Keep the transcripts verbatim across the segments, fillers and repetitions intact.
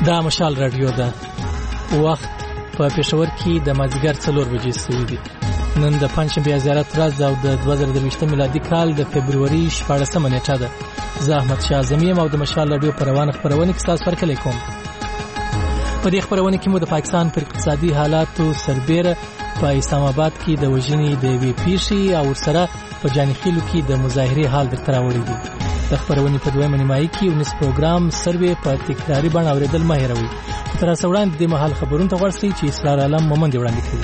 دا مشال رادیو ده. وخت په پېښور کې د مازدیګر څلور بجې سوي دي. نن د پنجشنبې زیارت ورځ او د دوه زره درویشتم میلادي کال د فبروري شپاړسمه نیټه ده. زه احمد شاه اعظمي یم او د مشال رادیو په روانه خپرونه کې ستاسو هرکلی کوم. په دې خپرونه کې مو د پاکستان پر اقتصادي حالاتو سربیره په اسلام آباد کې د وژنې د یوې پیښې او ورسره په جانخیلو کې د مظاهرې حال درته راوړی دی. د خپرونې په دویمه نیمایي کې یو نس پروګرام سروې په تکراري بڼه اوریدل مه هېروئ. تر اوسه وړاندې د مهال خبرونو ته غوږ شئ چې اسرار عالم مومند وړاندې کوي.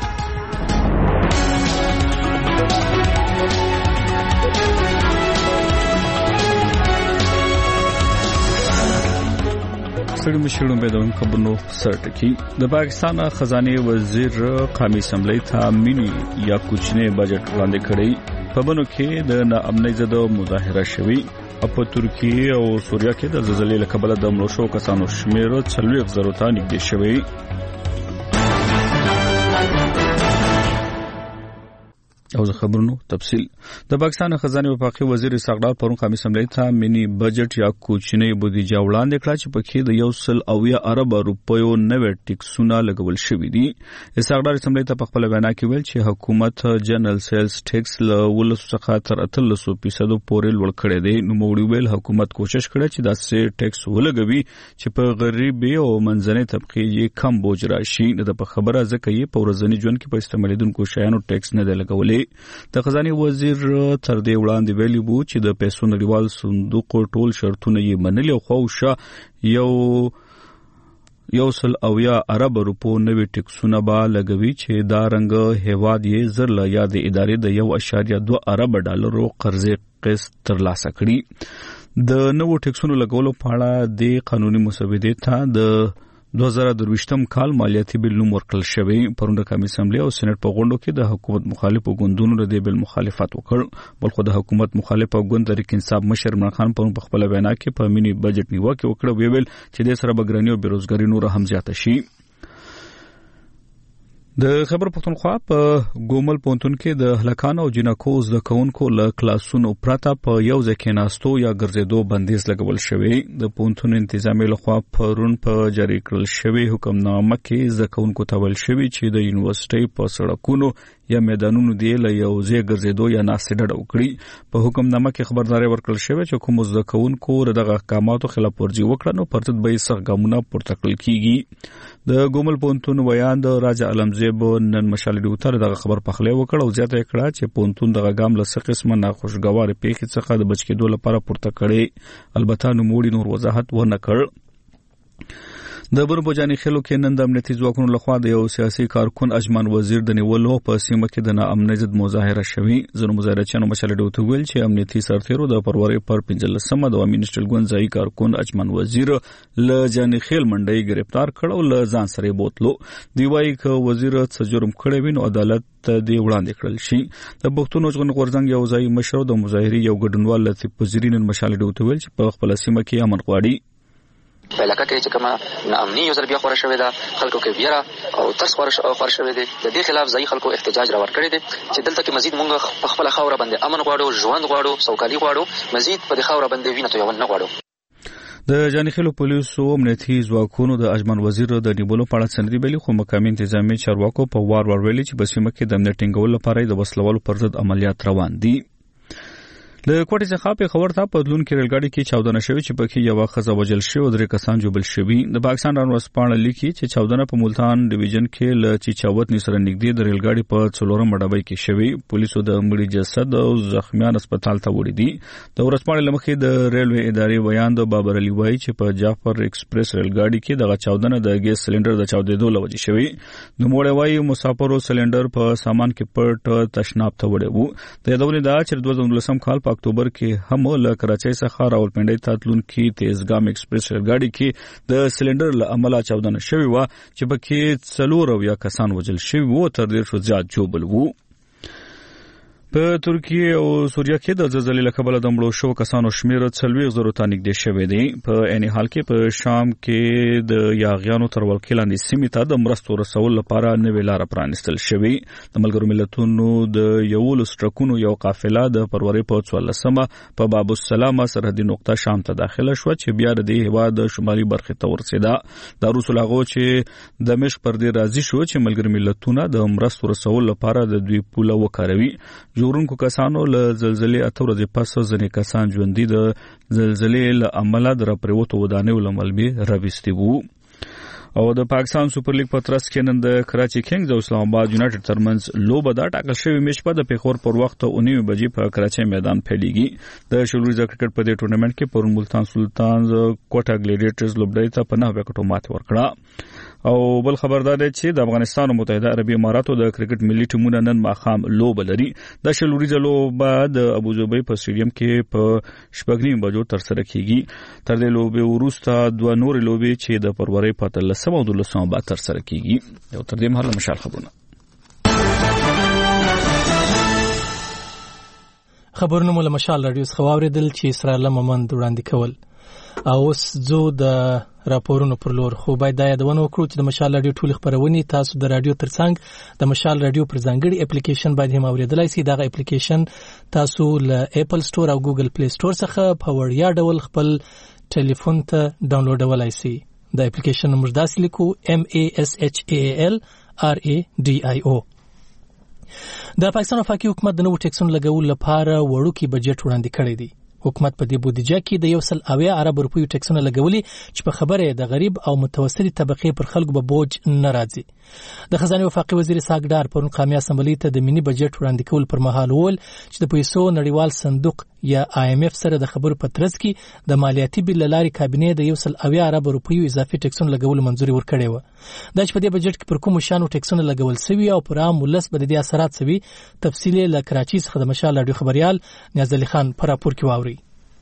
سړي مشرونو به د خبرونو سرټکی د پاکستان خزانه وزیر قومي اسمبلی ته مینی یا کوچنی بجټ وړاندې کړی. په بنو کې د ناامنۍ زده مظاهره شوې. په ترکیه او سوریه کې د زلزلې له کبله د مړو شوو کسانو شمېر څلوېښت زرو ته نږدې شوی. او د خبرونو تفصیل د پاکستان خزانه وفاقي وزیر اسحاق ډار پرون قومي اسمبلی ته مینی بجټ یا کوچنی بودیجه وړاندې کړه چې پکې د یو سل اویا ارب روپیو نوې ټیکسونه لګول شوي دي. اسحاق ډار اسمبلی ته په خپل وینا کې ویل چې حکومت جنرال سیلز ټیکس له ولس څخه تر اتلس فیصد پورې لوړ کړی دی. نو موږ ویل حکومت کوشش کړي چې داسې ټیکس ولګوي چې په غریبي او منځنۍ طبقه یې کم بوج راشي. د په خبره ځکه یې په ورځني ژوند کې په استعمالیدونکو شیانو ټیکس نه دی لګولې. د خزانه وزیر تر دې وړاندې ویلي وو چې د پیسو نړیوال صندوق ټول شرطونه یې منلي او خوښه یو یو سل اویا ارب روپو نوې ټیکسونه به لګوي چې دا رنګ هیواد یې زر له یاد ادارې د یو اشاریه دوه ارب ډالرو قرضې قسط ترلاسه کړي. د نوو ټیکسونو لګولو په اړه د قانوني مسودې ته د دوه زره درویشتم کال مالیاتي بیل نوم ورکړل شوی. پرون د قومي اسمبلی او سېنات په غونډو کې د حکومت مخالفو ګوندونو د دې بیل مخالفت وکړ. بلخو د حکومت مخالف ګوند تحریک انصاف مشر عمران خان پرون په خپل وینا کې په مینی بجټ نیوکه وکړه. ویل چې د سره بګرانی او بیروزګاری نور هم زیاته شي. د خبر پښتونخوا په ګومل پونتون کې د هلکانو او جنکو زده کوونکو له کلاسونو پرته په یو ځای کې ناستو یا ګرځېدو بندیز لګول شوی. د پونتون انتظامی لخوا پرون په جاری کړل شوی حکمنامه کې زده کوونکو ته ویل شوی چې د یونیورسيټي په سړکونو یا میدانونو دی له یو ځای ګرځېدو یا ناستې ډډه وکړي. په حکمنامه کې خبرداري ورکړل شوی چې کوم زده کوونکو دغه احکاماتو خلاف ورزي وکړه نو پر ضد به یې سخت ګامونه پورته کړل کیږي. د ګومل پونتون ویان د راجا علمزیب نن مشال ډیوټر دغه خبر پخلی وکړ او زیاته کړه چې پونتون دغه ګام له څه قسمه ناخوشګوار پیښې څخه د بچ کېدو لپاره پورته کړي. البته نو موړي نور وضاحت ونه کړ. د برو بجانی خلو کې نن د امنیتي ځواکونو لخوا د یو سیاسي کارکون اجمن وزیر د نیولو په سیمه کې د ناامنۍ ضد مظاهره شوې. ځینو مظاهرچیانو مشال ډیوټر ویل چې امنیتي سرتیرو د فروری پر پنځلسمه د عوامي نېشنل ګوند ځای کارکون اجمن وزیر له جانی خیل منډي گرفتار کړ او له ځان سره بوتلو. دی وايي ک وزیر څه جرم کړی وینو عدالت دی وړاندې کړل شي. د پښتون ژغورنې غورځنګ یو ځای مشر د مظاهري یو ګډونوال لطیف وزیرین مشال ډیوټر ویل چې په خپل سیمه کې امن غواړي. په علاقه کې چې کومه ناامني یو ځل بیا خوره شوې ده، خلکو کې ویره او ترس خوره شوې ده. د دې خلاف ځایي خلکو احتجاج راوړ کړی دی چې دلته کې مزید مونږ په خپل خاوره باندې امن غواړو، ژوند غواړو، سوکالي غواړو، مزید په دې خاوره باندې وینه تویول نه غواړو. د جانخیلو پولیسو امنیتي ځواکونو د اجمن وزیر د نیولو په اړه سندري بیلی خو مقامي انتظامی چارواکو په وار وار ویلي چې په سیمه کې د امنیت ټینګولو لپاره د وسلوالو پر ضد عملیات روان دي. له کوټې څخه په خبر ته پدلون کې ریلګاډي کې چاودنه شوې چې پکې یو خزه وجل شو او درې کسان جوړل شوي. د پاکستان رانوسپانه لیکي چې چاودنه په ملتان ډیویژن کې له چیچاوت نسره نږدې د ریلګاډي په څلورم ډبې کې شوې. پولیسو د مړي جسد او زخمیان هسپتال ته وړي دي. د ورسپانه لمخې د ریلوی ادارې ویان د بابر علي وایي چې په جعفر ایکسپریس ریلګاډي کې دغه چاودنه د ګیس سلندر د چاودېدو لوجه شوې. نو موړی وایي مسافرو سلندر په سامان کې پټ تشناب ته وړي وو. د یادونه دا چې دوه زره نولسم کال په اکتوبر کې هم له کراچۍ څخه راولپنډۍ ته تلونکي تیزګام ایکسپریس ریلګاډي کې د سلندر له امله چاودنه شوې وه چې پکې څلور اویا کسان وژل شوي وو، تر ډېر شو زیات ژوبل وو. په ترکیه او سوریه کې د زلزلې له کبله د مړو شوو کسانو شمېر څلوېښت زرو ته نږدې شوی دی. په عین حال کې په شام کې د یاغیانو تر ولکې لاندې سیمې ته د مرستو رسولو لپاره نوې لاره پرانیستل شوې. د ملګرو ملتونو د یولس ټرکونو یو قافله د فروری په څوارلسمه په باب السلامه سرحدي نقطه شام ته داخله شوه چې بیا د دې هېواد د شمالي برخې ته ورسېده. دا وروسته له هغو چې دمشق پر دې راضي شو چې ملګري ملتونه د مرستو رسولو لپاره د دوی پوله وکاروي. ژغورونکو کسانو له زلزلې اته ورځې پس ځینې کسان ژوندي د زلزلې له امله د راپریوتو ودانیو له ملبې راویستي وو. او د پاکستان سوپر لیګ په ترڅ کې نن د کراچي کینګز او اسلام آباد یونایټډ ترمنځ لوبه ده. ټاکل شوې میچ په د پیښور پر وخت او نیمه بجې په کراچي میدان پیلېږي. د شلوريزه کرکټ په دې ټورنمنت کې پرون ملتان سلطانز کوټا ګلیډیټرز لوبډای ته په نهه وکټو ماتې ورکړه. او بل خبردار دی چې د افغانستان او متحده عربي اماراتو د کرکټ ملي ټیمونه نن ماښام لوبه لري. د شلوريزه لوبه د ابوظبي په سټیډیم کې په شپږ نیمه بجو ترسره کیږي. تر دې لوبې وروسته دوه نورې لوبې چې د فروری په اتلسمه او دولسمه بعد ترسره کیږي. یو تر دې مهاله مشال خبرونه خبرونه مول مشال رادیو څخه واوریدل چې اسرائیل ممند وړاندې کول. او اوس زو د راپورونو پر لور خو باید دا یادونه وکړو چې د مشال رادیو ټول خبرونه تاسو د رادیو ترڅنګ د مشال رادیو پر ځانګړي اپلیکیشن باندې هم اوریدلای شئ. دا اپلیکیشن تاسو له اپل سٹور او ګوګل پلی سٹور څخه په وړیا ډول خپل ټلیفون ته ډاونلوډولای شئ. د اپلیکیشن نوم داسې لیکو M A S H A L R A D I O. د پاکستان وفاقي حکومت د نوو ټیکسونو لګولو لپاره وړوکی بجټ وړاندې کړی دی. حکومت په دې بودیجه کې د یو سل اویا ارب روپیو ټیکسونه لګولي چې په خبره د غریب او متوسطي طبقه پر خلکو به بوج نه راځي. د خزانه وفاقي وزیر ساګدار پرون قومي اسمبلی ته د مینی بجټ وړاندې کول پر مهال ول چې د پیسو نړیوال صندوق یا آی ایم اف سره د خبرو په ترڅ کې د مالیاتي بل لاري کابینه د یو سل اویا ارب روپیو اضافي ټیکسونه لګول منځوري ورکړې و. دا چې په دې بجټ کې پر کوم شانو ټیکسونه لګول سوي او پر عام ولس به د دې اثرات سوي تفصیل له کراچي څخه د مشال رادیو خبريال نیاز علي خان پر راپور کې واوري.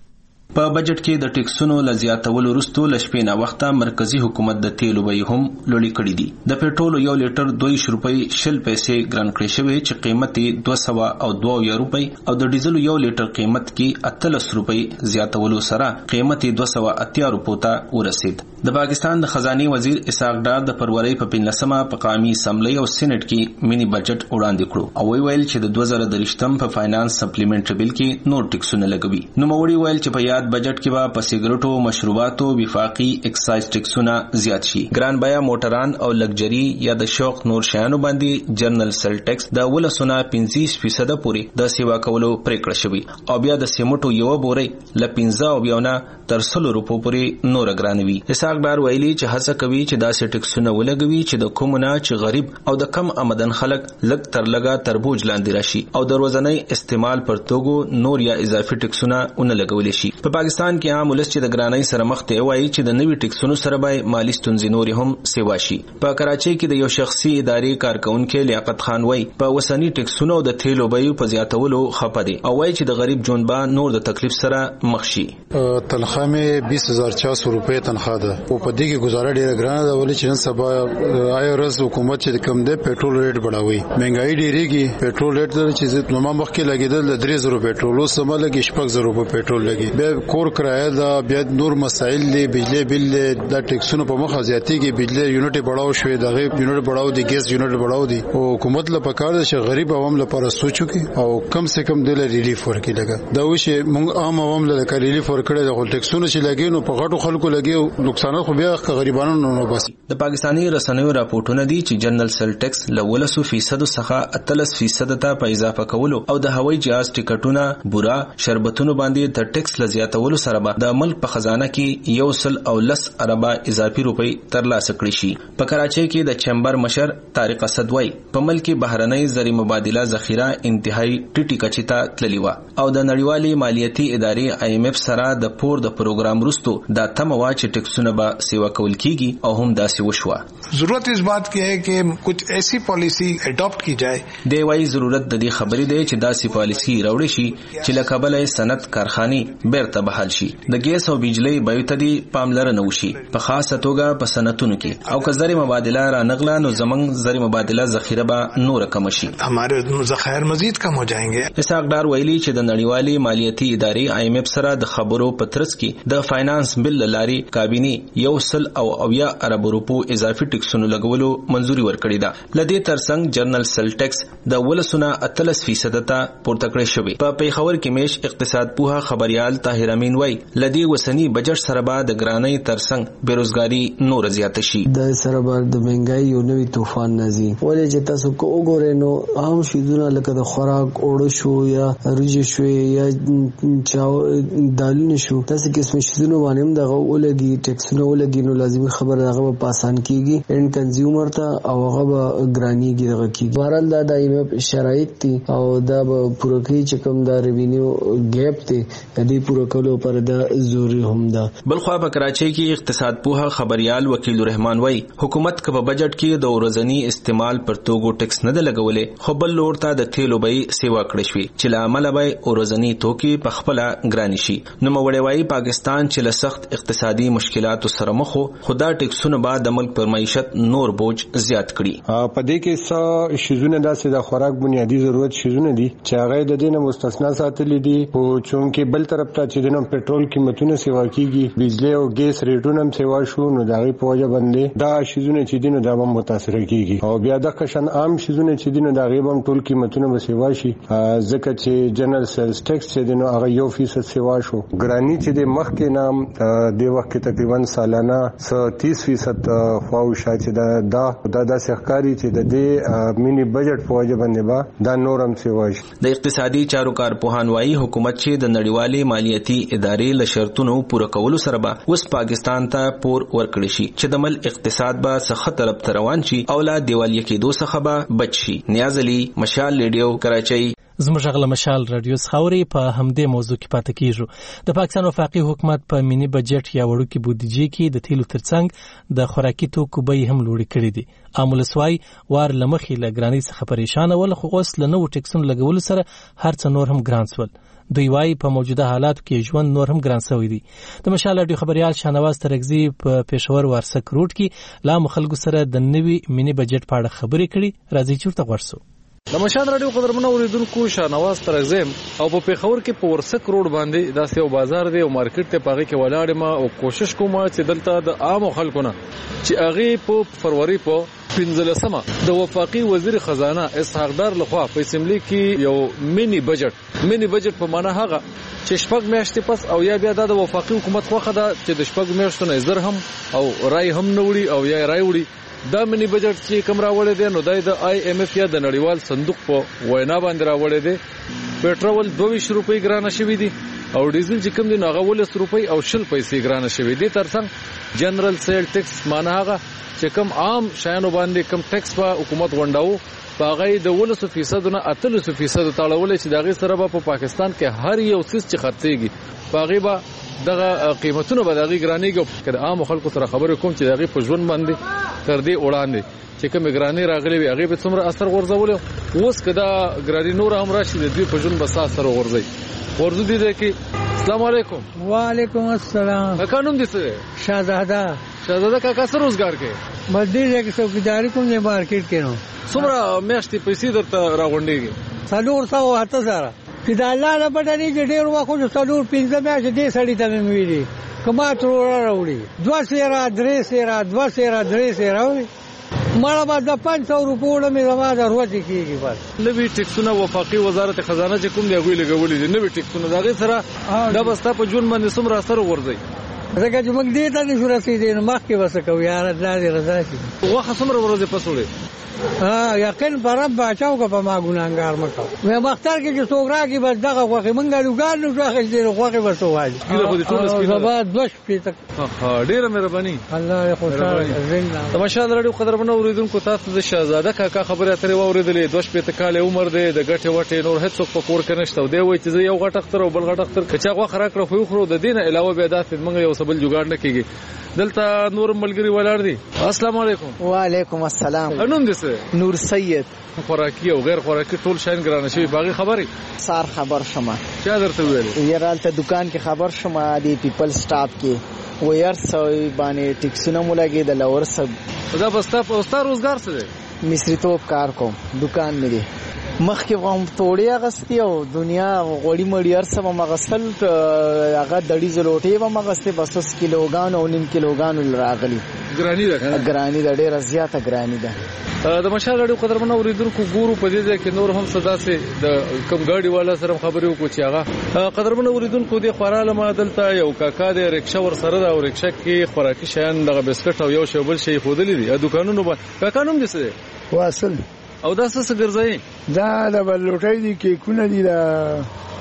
په بجټ کې د ټیکسونو ل زیاتولو وروسته ل شپې نه وخته مرکزی حکومت د تیلو بیې هم لوړې کړې دي. د پېټرول یو لیټر دوه روپۍ شل پیسې ګران کړی شوی چې قیمت یې دوه سوه او دوه روپۍ او د ډیزل یو لیټر قیمت کې اتلس روپۍ زیاتولو سره قیمت یې دوه سوه اتیا روپو ته ورسید. د پاکستان د خزانه وزیر اسحاق ډار د فروری په پنځلسمه په قومي اسمبلی او سېنات کې مینی بجټ وړاندې کړو او ویل چې د دوه زره درشتم په فاینانس سپلیمنټری بل کې نور ټیکسونه لګوي. نو موري ویل چې په یاد بجټ کې به په سیګریټو، مشروباتو، وفاقي اکسایز ټیکسونه زیات شي. ګران بیا موټران او لګجري یا د شوق نور شیانو باندې جنرال سیل ټیکس د ولسونه پنځه فیصد پورې د سیوا کولو پریکړه شوی او بیا د سیمټو یو بوري ل پنځه او بیا نه تر سلو روپو پورې نور ګرانوي. اسحاق ډار ویلي چې هڅه کوي چې داسې ټیکسونه ولګوي چې د کومونه چې غریب او د کم آمدن خلک لګ تر لګا تربوج لاندې راشي او د ورځنی استعمال پر توګو نور یا اضافي ټیکسونه اون لګول شي. په پاکستان کې عام ولس چې د ګرانۍ سره مخ ته وایي چې د نوي ټیکسونو سره به مالی ستونزې نور هم سیوا شي. په کراچۍ کې د یو شخصي ادارې کارکونکو لیاقت خان وایي په وسنی ټیکسونو د تیلو بیې په زیاتولو خپه دي او وایي چې د غریب ژوند به نور د تکلیف سره مخ شي. تنخواه مې بیس هزار چار سو روپۍ تنخواه ده او په دې کې گزاره ډیره ګرانه ده ولې چې نن سبا آی آر ایس حکومت چې کم ده پېټرول ریټ بڑھاوي. مهنګای ډیریږي. پېټرول ریټ د چې نو ما مخکې لګیدل د درې زره پېټرول اوس سم لګي شپږ زره روپۍ پېټرول لګي. به کور کرایه دا بیا نور مسائل دي. بجلی بل د ټیکسونو په مخه زیاتېږي. بجلی یونټ بڑھاو شوې دغه یونټ بڑھاو دي ګیس یونټ بڑھاو دي او حکومت له پکار ده چې غریب عوام لپاره سوچو کې او کم سے کم د ریلیف ورکړي. لګا دا وشه موږ عام عوام له ریلیف ورکړي د ټیکسونو چې لګي نو په غټو خلکو لګي نقصانات خو بیا غریبانو نه بس. د پاکستاني رسنیو راپورټونه دي چې جنرال سیل ټیکس له ولسو فیصد څخه اتلس فیصد ته په اضافه کولو او د هوایي جهاز ټیکټونه بورا شربتونو باندې د ټیکس ل زیاتولو سره به د ملک په خزانه کې یو سل او لس اربا اضافي روپۍ ترلاسه کړي شي. په کراچۍ کې د چمبر مشر طارق اسد وای په ملک بهرنۍ زری مبادله ذخیره انتهایی ټیټی کچې ته تللی و او د نړیوالې مالیاتي ادارې آی ایم اف سره د پور د پروګرام وروسته د تموا چې ټیکسونه به سیوا کول کیږي او هم داسې وشوه. ضرورت اس بات کی ہے کہ کچھ ایسی پالیسی اڈاپٹ کی جائے. دی وايي ضرورت د دې خبرې دی چې داسې پالیسی راوړي شي چې له کبله صنعت کارخانه بیرته ته بحال شي. د ګیس او بجلی بیو ته دی پاملرنه وشي په خاصه توګه په صنعتونو کې او که زر مبادله را نغله نو زمنګ زر مبادله ذخیره به نور کم شي. हमारे ذخایر مزید کم हो जाएंगे. اسحاق ډار ویلي چې د نړیوالې مالیاتي ادارې آی ایم اف سره د خبرو په ترڅ کې د فاینانس بل لاري کابینه یو سل او اویا ارب روپو اضافي ټیکسونو لګولو منزوري ورکړې ده. لدې ترڅنګ جنرال سل ټیکس د ولسونه اتلس فیصد ته پورته کړی شوی. په پیښور کې میش اقتصاد پوها خبريال طاهر امین وای لدی وسنی بجټ سره به د ګرانۍ ترڅنګ بیروزګاری نور زیات شي. د سره به د مهنګای یو نوې طوفان نازي ولې چې تاسو کو وګورئ نو عام شیدونه لکه د خوراک اوړه شو یا روجي شو یا چاو دالونه شو تاسو قسم شیدونه باندې دغه ولګي ټیکسونه ولګي نو لازمي خبره هغه په آسان کیږي ان کنزیومر ته او هغه به ګرانیږي دغه کیږي. بهرحال دا د شرایط دي او دا به پوره کوي چې کوم دا ریوینیو ګیپ دی د پوره کولو پر د ضروري هم ده. بلخوا په کراچۍ کې اقتصاد پوها خبريال وکیل رحمان وای حکومت کله بجټ کې د ورځنی استعمال پر توګو ټیکس نه لګولې خو بل لور ته د تیلو بیې سیوا کړې شوې چې لامل به ورځنی توکي په خپل ګرانی شي. نو موړی وای پاکستان چې له سخت اقتصادي مشکلاتو سره مخ خو دا ټیکسونه بعد د ملک پر معیشت نور بوج زیات کړي. په دې کې څه شیزونه داسې د خوراک بنیادی ضرورت شیزونه دي چې هغه د دینه مستثنا ساتلې دي او چونکه بل طرف ته چې دنه پټرول قیمتونه سیوا کیږي بجلی او ګیس ریټونه هم سیوا شو نو دا غي په وجه باندې دا شیزونه چې دینه دا هم متاثر کیږي او بیا د قشن عام شیزونه چې دینه دا غي هم ټول قیمتونه به سیوا شي ځکه چې جنرال سیلز ټیکس چې دینه هغه یو فیصد سیوا شو. ګرانی چې د مخ کې نام د وخت کې تقریبا سالانه تیس فیصد خواوشا چې دا دا د سحکاری چې د دې مینی بجټ په وجه باندې با دا نورم سیوا شي. د اقتصادي چارو کارپوهان وايي حکومت چې د نړیوالې مالیاتي ادارې له شرطونو پوره کولو سره به اوس پاکستان ته پور ورکړي شي چې د مل اقتصاد به څخه طرف روان شي او لا دیوالیه کې دوه څخه به بچ شي. نیاز علي مشال ریډیو کراچۍ. زموږ غل مشال رادیو خاوري په همدې موضوع کې پاتې کیږو. د پاکستان وفاقي حکومت په مینی بجټ یا وړوکی بودیجې کې د تیلو ترڅنګ د خوراکي توکو بیې هم لوړې کړې دي. امولسوای وار لمخې لګرانی څخه پریشان ول خو اوس لنو ټیکسونو لګول سره هر څه نور هم ګران سول. دوی وايي په موجوده حالاتو کې ژوند نور هم ګران شوی دی. د مشال رادیو خبريال شاهنواز ترغزي په پېښور وارسک روډ کې لا مخالګو سره د نوي مینی بجټ په اړه خبرې کړي. راځي چورته ورسو. د مشال رادیو قدرمنو اوریدونکو شاهنواز ترغزم او په پیښور کې په ورسک روډ باندې داسې یو بازار دی او مارکیټ ته پاغي کې ولاړ ما او کوشش کوم چې دلته د عام خلکو نه چې هغه په فروری په پنځلسمه د وفاقي وزیر خزانه اسحاق ډار لخوا په اسمبلی کې یو مینی بجټ مینی بجټ په معنا هغه چې شپږ میاشتې پس او یا بیا د وفاقي حکومت خوخه ده چې د شپږ میاشتو نه زر هم او رای هم نوړي او یا رای وړي. دا منی بجټ چې کوم راوړی دی نو دای د آی ایم اف یا د نړیوال صندوق په وینا باندې راوړی دی. پټرول دوه روپۍ ګرانه شوی دی او ډیزل چې کوم دی نو هغه ولس روپۍ او شل پیسې ګرانه شوی دی. ترڅنګ جنرال سیل ټیکس معنا هغه چې کوم عام شایانو باندې کوم ټیکس په حکومت غونډاو باغی د ولس فیصد نه اتلس فیصد تاړول چې دغه سره په پاکستان کې هر یو څه چې خرڅيږي باغی با دغه قیمتونه به دغه ګرانیږي. کله عام خلکو سره خبرې کوم چې دغه په ژوند باندې تر دې وړاندې چې کوم ګرانی راغلي وي هغه به څومره اثر ورزول اوس کدا ګرانی نور هم راشي د دې په ژوند بس اثر ورزي ورزو دي کې. السلام علیکم. وعلیکم السلام. قانون دي څه شهزاده شهزاده کا کسر روزګار کې مزدور کې څوکیداری کوم نه مارکیټ کې نو څومره میاشتې پیسې درته راغونډيږي څلور سو اته زره چې د الله نه پټني چې ډېر وخت څلور پنځه میاشتې دې سړی ته مې ویلي کما تر راوړي دوه سیرا درې سیرا دوه سیرا درې سیرا مړه به د پنځه سو روپیو مې زما د ورځې کېږي. بس نوي ټیکسونه وفاقي وزارت خزانه چې کوم دی هغوی لګولي دي نوي ټیکسونه د هغې سره دا به ستا په ژوند باندې څومره اثر ورځي ځکه چې موږ دې ته نشو رسېدی نو مخکې به څه کوو یاره دا دې رضا شي. غوښه څومره ورځې پس وړې ها یقین په رب بچاو که په ما ګناهګار مه کوه. مې مختار کې چې څوک راکړي بس دغه غوښې موږ الوګان نشو اخیستلی نو غوښې به څه وایي زما دوه شپې ته ډېره مهرباني الله دې خوشحاله. د مشال رادیو قدرمنو اوریدونکو تاسو د شهزاده کاکا خبرې اترې واورېدلې. دوه شپېته کاله عمر دی د ګټې وټې نور هېڅوک په کور کې نشته او دی وایي چې زه یو غټ اختر او بل غټ اختر که چا غوښه راکړه خو یې وخورو د دې نه علاوه بیا داسې موږ یو سبل جوګاړ نه کیږي دلته نور ملګری ولاړ دي. السلام علیکم. وعلیکم السلام. انوم دې څه؟ نور سید. خوراکي او غیر خوراکي ټول شاین ګرانه شي باغی خبري سار خبر شمه چا درته ویل یرالته دکان کې خبر شمه دی پیپل سٹاپ کې و ير سوي باندې ټیکسونه مولګي د لور سب دا بستا پوستا روزګار څه دی مصری توپ کار کوم دکان مې دی مخکې غوم توړی غستی او دنیا غوړی مړی ارسه مغسل هغه دړی زلوټي و مغسته بس کیلوګان او نیم کیلوګان راغلی ګرانی ده ګرانی ده ډیره زیاته ګرانی ده. د مشال غړي قدرمن اوریدونکو ګورو په دې ځای کې نور هم صدا سي د کم ګاډي والا سره خبرې وکړو چې هغه قدرمن اوریدونکو د خوراله ما دلته یو کاکا د رکشا ور سره دا رکشا کې خوراکي شیان د بسکټ او یو شوبل شي خودلې دي دکانونو باندې کاکا نوم دې څه واصل او دا څه ګرځي دا د بلوټۍ دي کې کونه دي دا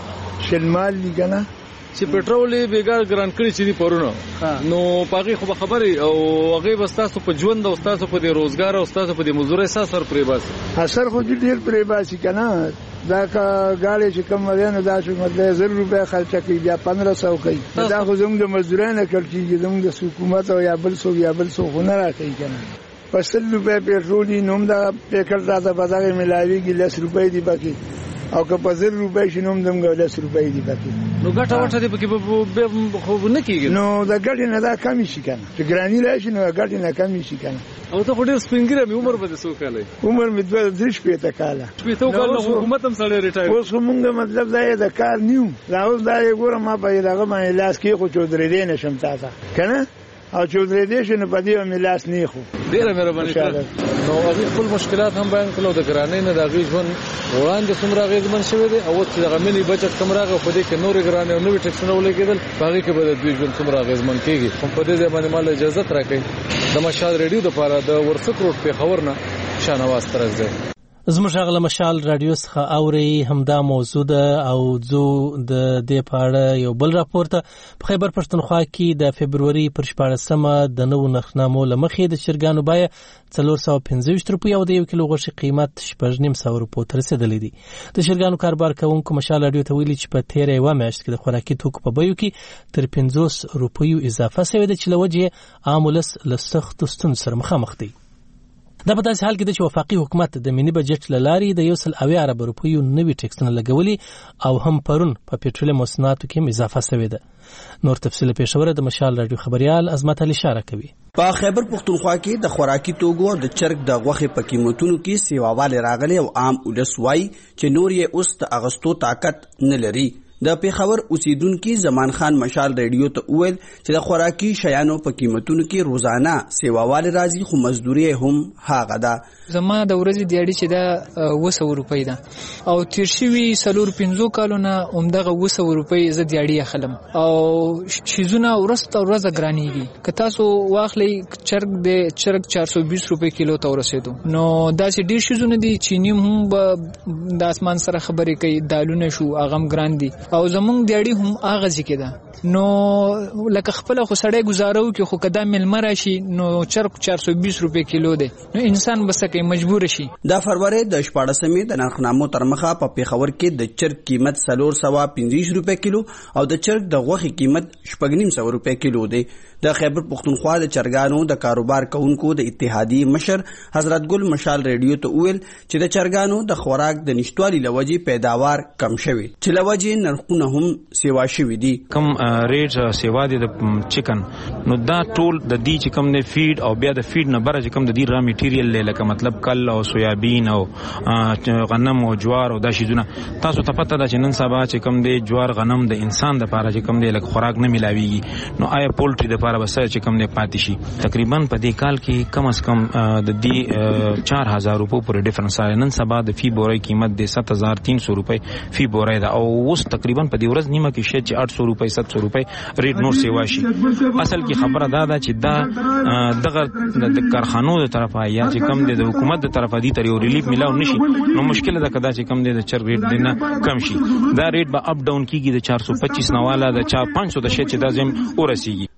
شلمال دي کنه چې پټرول بیګار ګران کړی چې دی پرونه نو پاغي خو خبري او هغه وستاسو په ژوند او تاسو په د روزګار او تاسو په د مزدوري اثر پرې باسي اثر خو ډیر پرې باسي کنه دا کا غاړي چې کوم ودانه دا چې مطلب زر روپیا خرچ کوي بیا پندرہ سو کوي دا خو زموږ د مزدورانو کړي زموږ د حکومت او یا بل سو یا بل سو خو نه راکې کنه پسل روپیا پیټرول نوم دا پیکر دا د بازار ملاويږي لس روپۍ دی باقي او که په زر روپۍ شنوم دمګه لس روپۍ دی باقي نو ګټه ورته دی پکې خو نه کیږي نو دا ګټه نه دا کمی شي کنه چې ګرانی راشي نو ګټه نه کمی شي کنه او ته ډېر سپینګره مې عمر به څو کاله عمر مې دوه درش پېته کاله پېته کاله حکومت هم سره ریټایر اوس موږ مطلب دا د کار نیو دا اوس دا ګوره ما په دغه باندې لاس کې خو چودرې دې نشم تاسو کنه او چودرې دې شنو په دې مې لاس نه خو ډیره مهرباني نو هغه خپل مشکلات هم بیان کړو د ګرانۍ نه د غیژون وړاندې څومره غیزمن شوی دی او چې د غمنی بچت کم راغی خو دې کې نور ګرانۍ او نوې ټیکسونه ولګیدل باغې کې به د دوی ژوند څومره غیزمن کیږي هم په دې باندې مال اجازه راکړي د مشال ریډیو د لپاره د ورسک روډ په خبرنه شانواز ترځي زموږ غل مشال رادیو څخه اوري همدا موضوع ده او زو د دې پاړه یو بل راپور ته په خیبر پښتونخوا کې د فبرवरी پر شپاړسمه د نو نخنامو لمخې د چرګانو بای څلور سوه پنځه روپۍ او د یو کیلو غوښې قیمت شپږ نیم سوه روپۍ ته رسیدلی دی. د چرګانو کاروبار کوونکو مشال رادیو ته ویلي چې په تیره یوه میاشت کې د خوراکي توکو په بیو کې تر پنځوس روپیو اضافه شوې ده چې له وجې عام ولس له سختو ستونزو سره مخامخ دی. دا په داسې حال کې ده چې وفاقي حکومت د ملي بجټ له لارې د یو سل اویا ارب روپیو نوي ټیکسونه لګولي او هم پرون په پېټرولیم مصنوعاتو کې اضافه شوې ده. نور تفصیل پېښوره د مشال رادیو خبريال عظمت علي اشاره کوي. په خیبر پښتونخوا کې د خوراکي توکو او د چرګ د غوښې په قیمتونو کې سیواواله راغلي او عام ولس وایي چې نور یې اوس د اغستو طاقت نه لري. د پیښور اوسیدونکو زمان خان مشال ریډیو ته وویل چې د خوراکي شیانو په قیمتونو کې روزانه سیواواله راځي خو مزدوري هم هغه ده. زما د ورځې دیاړي چې دا اوه سوه روپۍ ده او تیر شوي څلور پنځو کالونه همدغه اوه سوه روپۍ زه دیاړي اخلم او شیزونه ورځ تر ورځه ګرانېږي. که تاسو واخلئ چرګ د چرګ چار سوه بیس روپۍ کیلو ته ورسېدو نو داسې ډېر شیزونه دي چینی هم به د اسمان سره خبرې کوي دالونه شو هغه هم ګران دي او زمونږ دیاړي هم هغه ځکه ده نو لکه خپل خو سړی گزارو کې خو کدا ملمه راشي نو چرګ چار سوه بیس روپۍ کیلو دی نو انسان بس کې مجبور شي. د فروری د شپاړسمې د نرخنامو تر مخه په پیښور کې د چرګ قیمت څلور سوه پنځه روپۍ کیلو او د چرګ د غوښې قیمت شپږ نیم سوه روپۍ کیلو دی. د خیبر پښتونخوا د چرګانو د کاروبار کوونکو د اتحادیې مشر حضرت ګل مشال ریډیو ته ویل چې د چرګانو د خوراک د نشټوالي لوجې پیداوار کم شوی چې لوجې نرخونه هم سیوا شوی دي. کم ریټ سیوا دي د چکن نو دا ټول د دې چې کم نه فیډ او بیا د فیډ نه بره چې کم د دې را میټیریل لکه مطلب کل او سویابین او غنم او جوار او دا شیزونه تاسو ته پته ده چې نن سبا چې کم دی جوار غنم د انسان د لپاره چې کم دی لکه خوراک نه ملاويږي نو آیا پولټری د لپاره بس چې کم نه پاتې شي. تقریبا په دې کال کې کم از کم د دې چار هزار روپو پورې ډیفرنس آره. نن سبا د فی بورای قیمت د سات هزار تین سو روپۍ فی بورای ده او اوس تقریبا په دې ورځ نیمه کې شې چې آठ سو روپۍ سات سو روپۍ ریټ نور سیوا شي. اصل کې خبره دا ده چې دا دغه د کارخانو د طرفه یا چې کم د حکومت د طرفه دي تر یو ریلیف ملاو نشي نو مشکل ده کدا چې کم د چر ریټ دینه کم شي دا ریټ به اپ ډاون کیږي د چار سو پچیس نواله د چار پنځه سو د شې چې دا زم ورسیږي.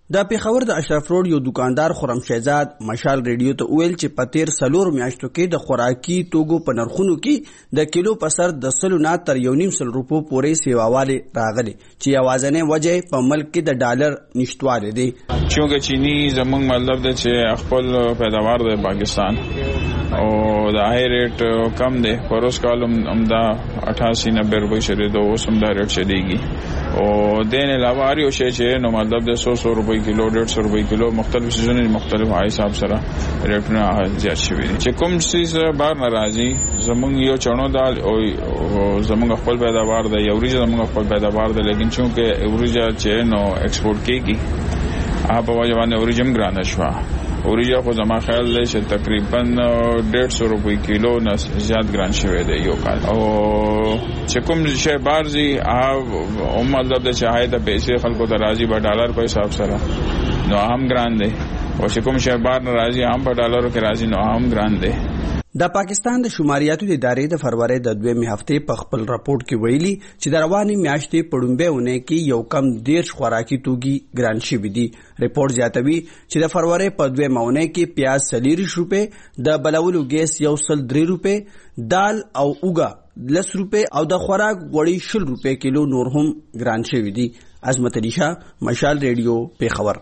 د پیښور د اشرف روډ یو دکاندار خرم شهزاد مشال ریډیو ته ویل چې په تیر څلور میاشتو کې د خوراکي توکو په نرخونو کې د کیلو په سر د سلو نه تر یو نیم سل روپو پورې سیواواله راغلي چې یوازینۍ وجه په ملک کې د ډالر نشټواله دی. چونکه چینی زمونږ مطلب دی چې خپل پیداوار د پاکستان او د هاي ریټ کم دی پروس کالم امدا اٹھاسی نبے روپے شری دو اوسم دا ریټ چلیږي او دین علاوه اړ یو شی چې نو مطلب د سو سو روپے کیلو ډیڑھ سو روپے کیلو مختلف سيزونه مختلف هاي حساب سره ریټونه زیات شوي دي چې کوم سیز بار ناراضي زمونږ یو چونو دال او زمونږ خپل پیداوار د یوري زمونږ خپل پیداوار د لیکن چونکه اوريجا چې نو ایکسپورټ کیږي هغه په وجه باندې اوريجم ګرانه شو. اوريجا خو زما خیال دی چې تقریبا ډیڑھ سو روپے کیلو نه زیات ګران شوی دی یو کال او چې کوم شی بارزي هغه هم مطلب د چې د پیسې خلکو ته راځي په ډالر په حساب سره نو هم ګران دی او چې کوم شی بار نه راځي هم په ډالرو کې راځي نو هم ګران دی. د پاکستان د شماریاتو د ادارې د فروری د دویمې هفتې په خپل راپورټ کې ویلي چې د رواني میاشتې په لومبۍ اونۍ کې یو کم دیرش خوراکي توکي ګران شوي دي. ریپورټ زیاتوي چې د فروری په دویمه اونۍ کې پیاز څلېرویشت روپۍ، د بلولو ګیس یو سل درې روپۍ، دال او اوږه لس روپۍ او د خوراک غوړي شل روپۍ کیلو نور هم ګران شوي دي. عظمت علي شاه، مشال ریډیو، پیښور.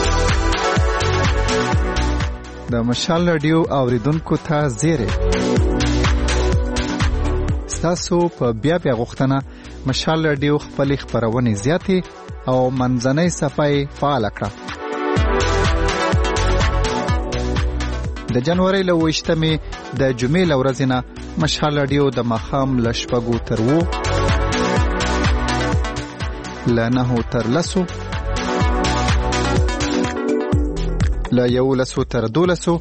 د مشال رادیو اوریدونکو ته زیری ستاسو په بیا بیا غوښتنه مشال رادیو خپل خبرونه زیاتې او منځنۍ صفای فعال کړه. د جنوري له وشتمې د جمعې لورځنه مشال رادیو د مخام لشپګو تر وو لنه تر لسو لا یو لسو تر دولسو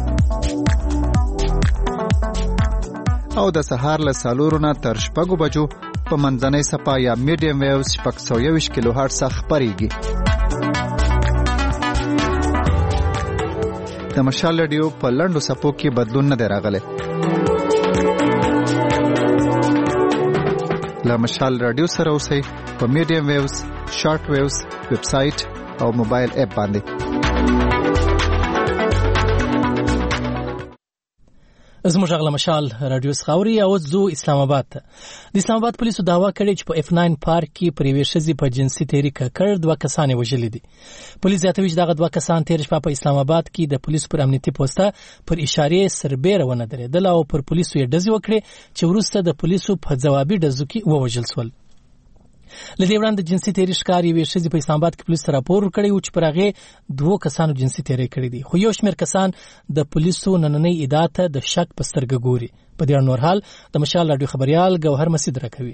او د سهار له سالورونه تر شپږو بجو په منځنۍ صفا یا میډیم ویوز شپږ سوه یوویشت کیلو هرټز خپرېږي. د مشال رادیو په لنډو صفو کې بدلون نه دی راغلی. له مشال رادیو سره اوسئ په میډیم ویوز، شارټ ویوز، ویب سایټ او موبایل اپ باندې. زموږ غلا مشال رادیو سخاوري او زو اسلام آباد ته د اسلام آباد پولیسو داوا کړې چې په اف ناین پارک کې پریوي شذي په جنسي تحریک کړ دوه کسان وژلي دي. پولیس زیاتوي چې دغه دوه کسان تیر شپه په اسلام آباد کې د پولیسو پر امنیتي پوسټه پر اشاره سربېره ونه درېدل او پر پولیسو یې ډزې وکړې چې وروسته د پولیسو په ځوابي ډزو کې ووژل شول. لدې وړاندې جنسي تحریک ښکار یوې ښځې په اسلام آباد کې پولیسو ته راپور ورکړی و چې پر هغې دوو کسانو جنسي تحریک کړی دی، خو یو شمېر کسان د پولیسو نننۍ ادعا ته د شک په سترګه ګوري. په دې اړه نور حال د مشال راډیو خبريال ګوهر مسعود راکوي.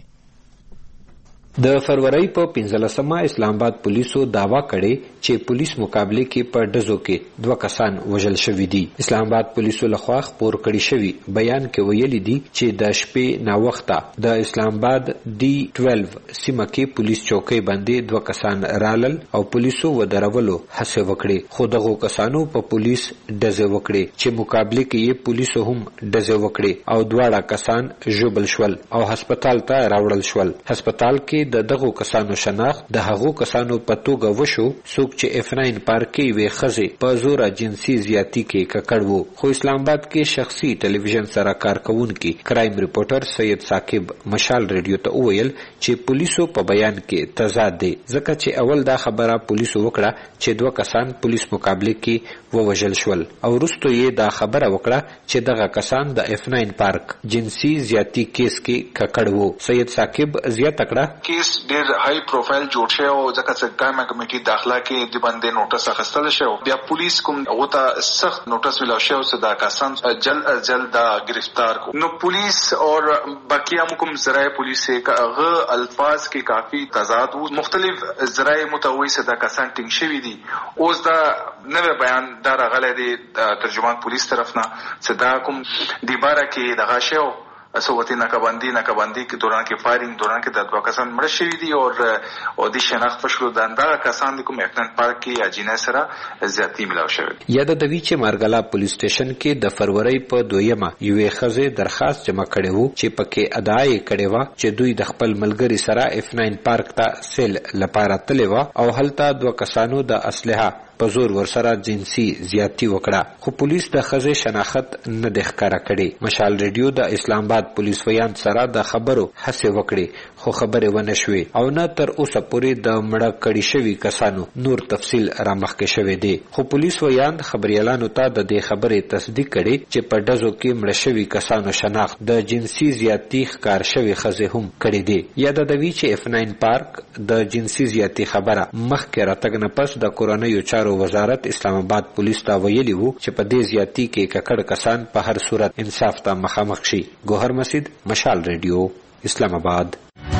د فروری په پنځلسمه اسلام آباد پولیسو داوا کړي چې پولیس مقابله کې په ډزو کې دوه کسان وژل شوي دي. اسلام آباد پولیسو لخوا خبر کړي شوی بیان کې ویلي دي چې د شپې نا وخته د اسلام آباد ډي بارہ سیمه کې پولیس چوکۍ باندې دوه کسان رالل او پولیسو ودرولو هڅه وکړي، خو دغه کسانو په پولیس ډزې وکړي چې مقابله کې یې پولیسو هم ډزې وکړي او دواړه کسان ژوبل شول او هسپتال ته راوړل شول. هسپتال کې د دغه کسانو شناخت د هغو کسانو په توګه وشو څوک چې اف ناین پارک کې وې خزې په زور جنسي زیاتی کې ککړ وو. خو اسلام آباد کې شخصي ټلویزیون سره کارکونکي کرایم ریپورټر سید ثاقب مشال ریډیو ته وویل چې پولیسو په بیان کې تضاد دی، ځکه چې اول دا خبره پولیسو وکړه چې دوه کسان پولیس مقابله کې ووژل شول او وروسته یې دا خبره وکړه چې دغه کسان د اف ناین پارک جنسي زیاتی کیس کې ککړ وو. سید ثاقب زیاته کړه کیس ډیر های پروفایل جوړ شوی او ځکه چې قائمه کمیټې داخله کې د باندې نوټس اخیستل شو، بیا پولیس کوم هغه ته سخت نوټس ویل شو چې دا کسان جلد از جلد دا گرفتار کو. نو پولیس اور باقی کوم ذرایع پولیس هغه الفاظ کې کافی تضاد وو، مختلف ذرایع متوي چې دا کسان ټینګ شوی دي. اوس دا نوې بیان دا راغلی دی ترجمان پولیس طرف نه چې دا کوم دی باره کې دغه شو صوتي ناکابندی ناکابندی کې دوران کې فایرینګ دوران کې د دوه کسان مړه شوي دي او او د شناخت پښلو د اندازه کسان د کوم اکتن پارک کې یا جنې سره زیاتی ملاو شوی. یاد د وی چې مارګلا پولیس سټیشن کې د فروری په دویمه یوې ښځې درخواست جمع کړی وو چې پکې ادعای کړې وه چې دوی د خپل ملګري سره اف ناین پارک ته سیل لپاره تللی وه او هلته دوه کسانو د اسلحه په زور ورسره جنسي زیاتی وکړه، خو پولیس د ښځې شناخت نه دی ښکاره کړی. مشال ریډیو د اسلام آباد پولیس ویان سره د خبرو هڅې وکړې خو خبرې ونه شوې او نه تر اوسه پورې د مړه کړي شوي کسانو نور تفصیل رامخکې شوی دی. خو پولیس ویان خبريالانو ته د دې خبرې تصدیق کړي چې په ډزو کې مړه شوي کسانو شناخت د جنسي زیاتی ښکار شوي ښځې هم کړي دي. یاد د وی چې اف ناین پارک د جنسي زیاتی خبره مخکې راتګ نه پس د کورنیو چارو وزارت اسلام آباد پولیس ته ویلي وو چې په دې زیاتی کې ککړ کسان په هر صورت انصاف ته مخامخ شي. ګوهر مسجد، مشال ریډیو، اسلام آباد.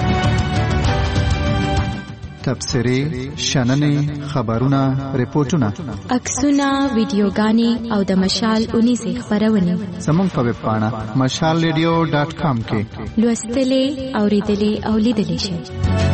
تبصرې، شننې، خبرونه، ریپورتونه، عکسونه، ویډیوګانې او د مشال اونیزې خپرونې زموږ په ویب پاڼه مشال ریډیو ډاټ کام کې لوستلې، اورېدلې او لیدلې شئ.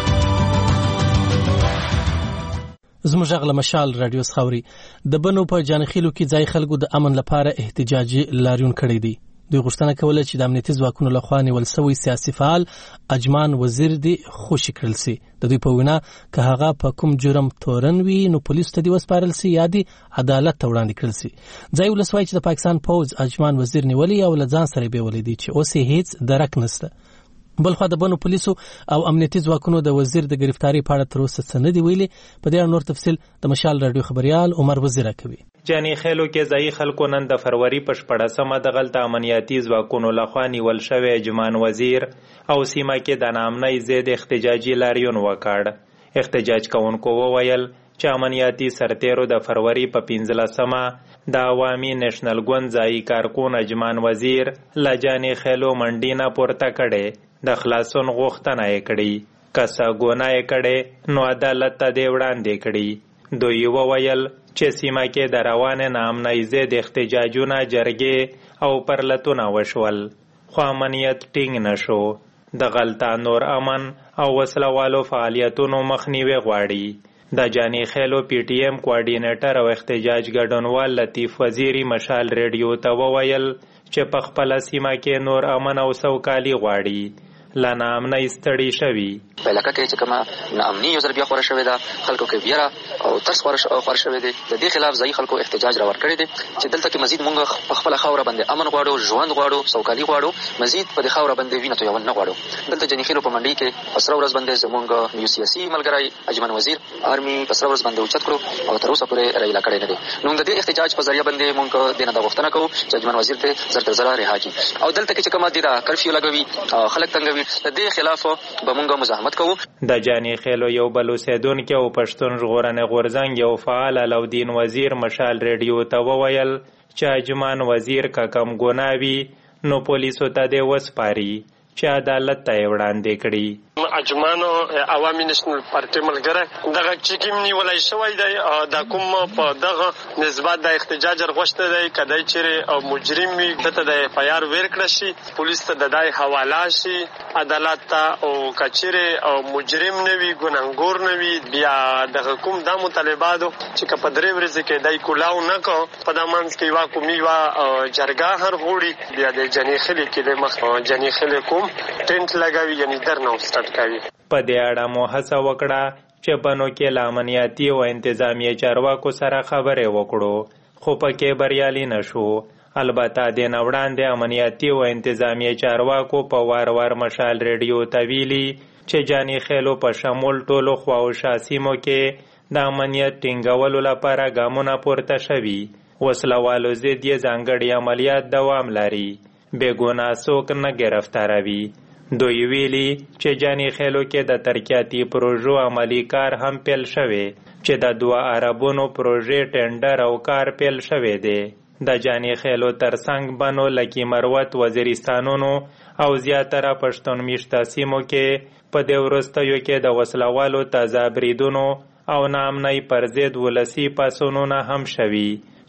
زموږ غږ مشال رادیو خاوري د بنو په جانخیلو کې ځای خلکو د امن لپاره احتجاجي لاریون کړی دی. دوی غوښتنه کوله چې د امنیتي ځواکونو لخوا نیول شوی سیاسي فعال اجمان وزیر دی خوشي کړل سي. د دوی په وینا که هغه په کوم جرم تورن وي نو پولیسو ته دی وسپارل سي یا دی عدالت ته وړاندې کړل سي. ځای ولسوای چې د پاکستان پوز اجمان وزیر نیولې او لځان سره به ولې دي چې اوس هیڅ درک نشته. بلخوا د بنو پولیسو او امنیتي ځواکونو د وزیر د گرفتاری په اړه تر اوسه څه نه دی ویلي. په دې اړه نور تفصیل د مشال رادیو خبريال عمر وزیر کوي. جانی خیلو کې ځای خلکو نن د فروری په شپږمه د غلطه امنیتي ځواکونو لخوا نیول شوی اجمان وزیر او سیمه کې د نامنۍ ضد احتجاجي لاریون وکړ. احتجاج کوونکو وویل چې امنیتي سرتیرو د فروری په پنځلسمه د عوامي نېشنل ګوند ځای کارکون اجمان وزیر له جانی خیلو منډي نه پورته کړي د خلاصون غوښتنه یې کړې. که څه ګناه یې کړې نو عدالت ته دې وړاندې کړي. دوی وویل چې سیمه کې د روانې ناامنۍ ضد احتجاجونه جرګې او پرلتونه وشول خو امنیت ټینګ نشو. د غلطه نور امن او وسلوالو فعالیتونو مخنیوي غواړي. د جانی خیلو پی ټی ایم کوارډینیټر او احتجاج ګډونوال لطیف وزیری مشال ریډیو ته وویل چې په خپله سیمه کې نور امن او سوکالي غواړي. لا نامنۍ ستړي شوي. په علاقه کې چې کومه ناامني یو ځل بیا خوره شوې ده، خلکو کې ویره او ترس خوره شوی دی. د دې خلاف ځایي خلکو احتجاج راوړ کړی دی چې دلته کې مزید مونږ په خپله خاوره باندې امن غواړو، ژوند غواړو، سوکالي غواړو، مزید په دې خاوره باندې وینه تویول نه غواړو. دلته جنیخیلو په منډۍ کې په سره ورځ باندې زمونږ یو سیاسي ملګری اجمن وزیر آرمي په سره ورځ باندې اوچت کړو او تر اوسه پورې رایله کړی نه دی. نو د دې احتجاج په ذریعه باندې مونږ دې نه دا غوښتنه کوو چې اجمن وزیر ته زر تر زره رها کړي او دلته کې چې کومه دې دا کرفیو لګوي، خلک تنګوي، د دې خلاف به مونږ مزاحمت کوو. د جانی خیلو یو بل اوسیدونکی او پښتون ژغورنې غورځنګ یو فعال علاودین وزیر مشال ریډیو ته وویل چې اجمان وزیر که کم ګناه وي نو پولیسو ته دې وسپاري چې عدالت ته یې وړاندې کړي. اجمانو عوامي نېشنل پارټي ملګری دغه چې کوم نیولی شوی دی د کوم په دغه نسبت د احتجاج رغوښته دی کدی چیرې مجرم وي دته د اف آی آر ور کړه شي، پولیس ته د دای حواله شي عدالت ته، او کچېرې مجرم نه وي، ګناهګور نه وي، بیا دغه کوم دا مطالباتو چې که په درې ورځې کې دی کولاو نه کو په دا منځ کې یوه کومي یوه جرګه هر غوړي بیا د جنیخلې کې د مخ جنیخلې کوم ټینټ لګوي یعنې درنه سټارټ کوي. په دې اړه مو هڅه وکړه چې بنو کې له امنیتي او انتظامیه چارواکو سره خبرې وکړو خو پکې بریالي نشو. البته د نه وړاندې امنیتي او انتظامیه چارواکو په وار وار مشال ریډیو ته ویلي چې جانی خیلو په شمول ټولو خواوشا سیمو کې د امنیت ټینګولو لپاره ګامونه پورته شوي. وسلوالو ضد یې ځانګړي عملیات دوام لري، بېګناه څوک نه ګرفتاروي. دوی ویلي چې جانی خیلو کې د ترقیاتي پروژو عملی کار هم پیل شوی چې د دوه عربونو پروژې ټینډر او کار پیل شوی دی. د جانی خیلو ترڅنګ بنو لکی مروت وزیرستانونو او زیاتره پښتون میشته سیمو کې په دې وروستیو کې د وسلوالو تازه بریدونو او ناامنۍ پر ضد ولسي پاڅونونه هم شوي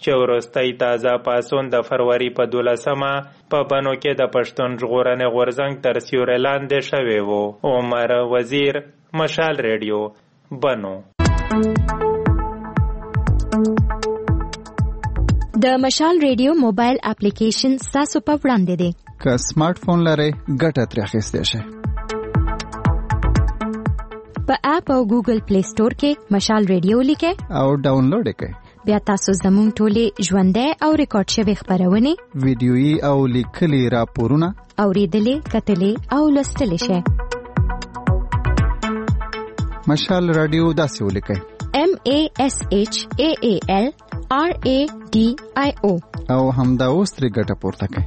چې وروستی تازه پاڅون د فروری په دولسمه په بنو کې د پښتون ژغورنې غورځنګ تر سیوري لاندې شوی و. عمر وزیر، مشال ریډیو، بنو. د مشال ریډیو موبایل اپلیکیشن ستاسو په وړاندې دی. که سمارټ فون لرئ ګټه ترې اخیستی شئ. په اپ او ګوګل پلی سٹور کې مشال ریډیو لیکئ او ډاونلوډ یې کړئ. بیا تاسو زموږ ټولې ژوندۍ او ریکارډ شوې خپرونې، ویډیويي او لیکلي راپورونه اورېدلې، کتلې او لوستلی شئ. مشال رادیو داسې ولیکئ: M A S H A A L R A D I O او همدا اوس ترې ګټه پورته کړئ.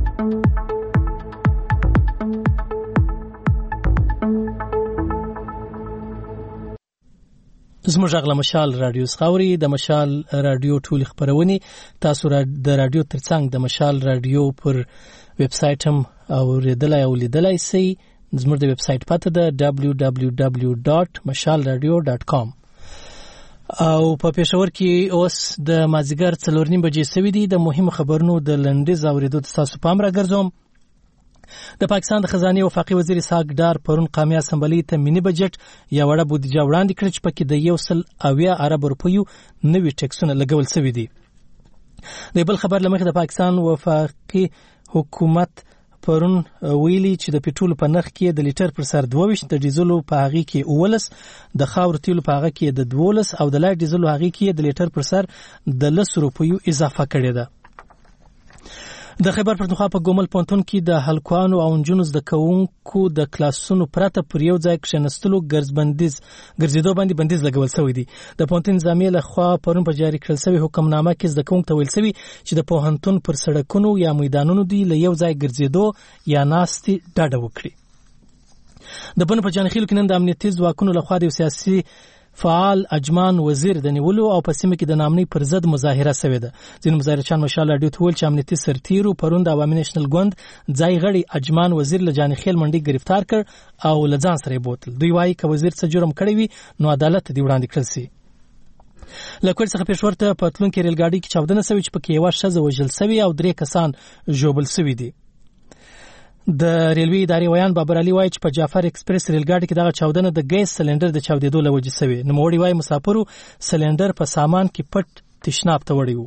زموږ غږ له مشال رادیو څخه اوري. د مشال رادیو ټولې خپرونې تاسو را د رادیو ترڅنګ د مشال رادیو پر ویب سایټ هم اورېدلای او لیدلای شئ. زموږ د ویب سایټ پته ده دبلیو دبلیو دبلیو ډاټ مشال رادیو ډاټ کام. او په پېښور کې اوس د مازدیګر څلور نیم بجې سوي دي. د مهمو خبرونو د لنډیز اورېدو ته تاسو پام راګرځوم. د پاکستان د خزانه وفاقي وزیر اسحاق ډار پرون قومي اسمبلی ته مینی بجټ یا وړه بودیجه وړاندې کړې چې پکې د یو سل اویا ارب روپیو نوي ټیکسونه لګول شوي دي. د بل خبر لمخې د پاکستان وفاقي حکومت پرون ویلي چې د پټرول په نرخ کې د لیټر پر سر دوه د ډیزلو په هغه کې اولس، د خاور تیلو په هغه کې د دولس او د لایټ ډیزلو هغه کې د لیټر پر سر د لس روپیو اضافه کړې ده. د خیبر پښتونخوا په ګومل پونتون کې د هلکانو او نجونو زده کوونکو د کلاسونو پرته پر یو ځای کښېنستلو ګرځبندیز ګرځېدو باندې بندیز لګول شوی دی. د پونتون نظامي له خوا پرون په جاری کړل شوی حکمنامه کې زده کوونکو ته ویل شوی چې د پوهنتون پر سړکونو یا میدانونو دی له یو ځای ګرځېدو یا ناستي ډډه وکړي. د بنو په جانخیلو کې نن د امنیتي ځواکونو له خوا د سیاسي فعال اجمان وزیر د نیولو او په سیمه کې د نامنۍ پر ضد مظاهره شوې ده. ځینې مظاهرچیان مشال راډیو ته ویل چې امنیتي سرتیرو پرون د عوامي نېشنل ګوند ځای غړي اجمان وزیر له جانخیل منډي گرفتار کړ او له ځان سره یې بوتل. دوی وایي که وزیر څه جرم کړی وي نو عدالت ته دې وړاندې کړل شي. له کوټ څخه پېښور ته په تلونکي ریل ګاډي کې چاودنه شوې چې پکې یوه ښځه وژل شوې او درې کسان ژوبل شوي دي. د ریلوي ادارې ویان بابر علي وایي چې په جعفر ایکسپریس ریل ګاډي کې دغه چاودنه د ګیس سلندر د چاودېدو له وجې شوې. نوموړي وایي مسافرو سلندر په سامان کې پټ تشناب ته وړی و.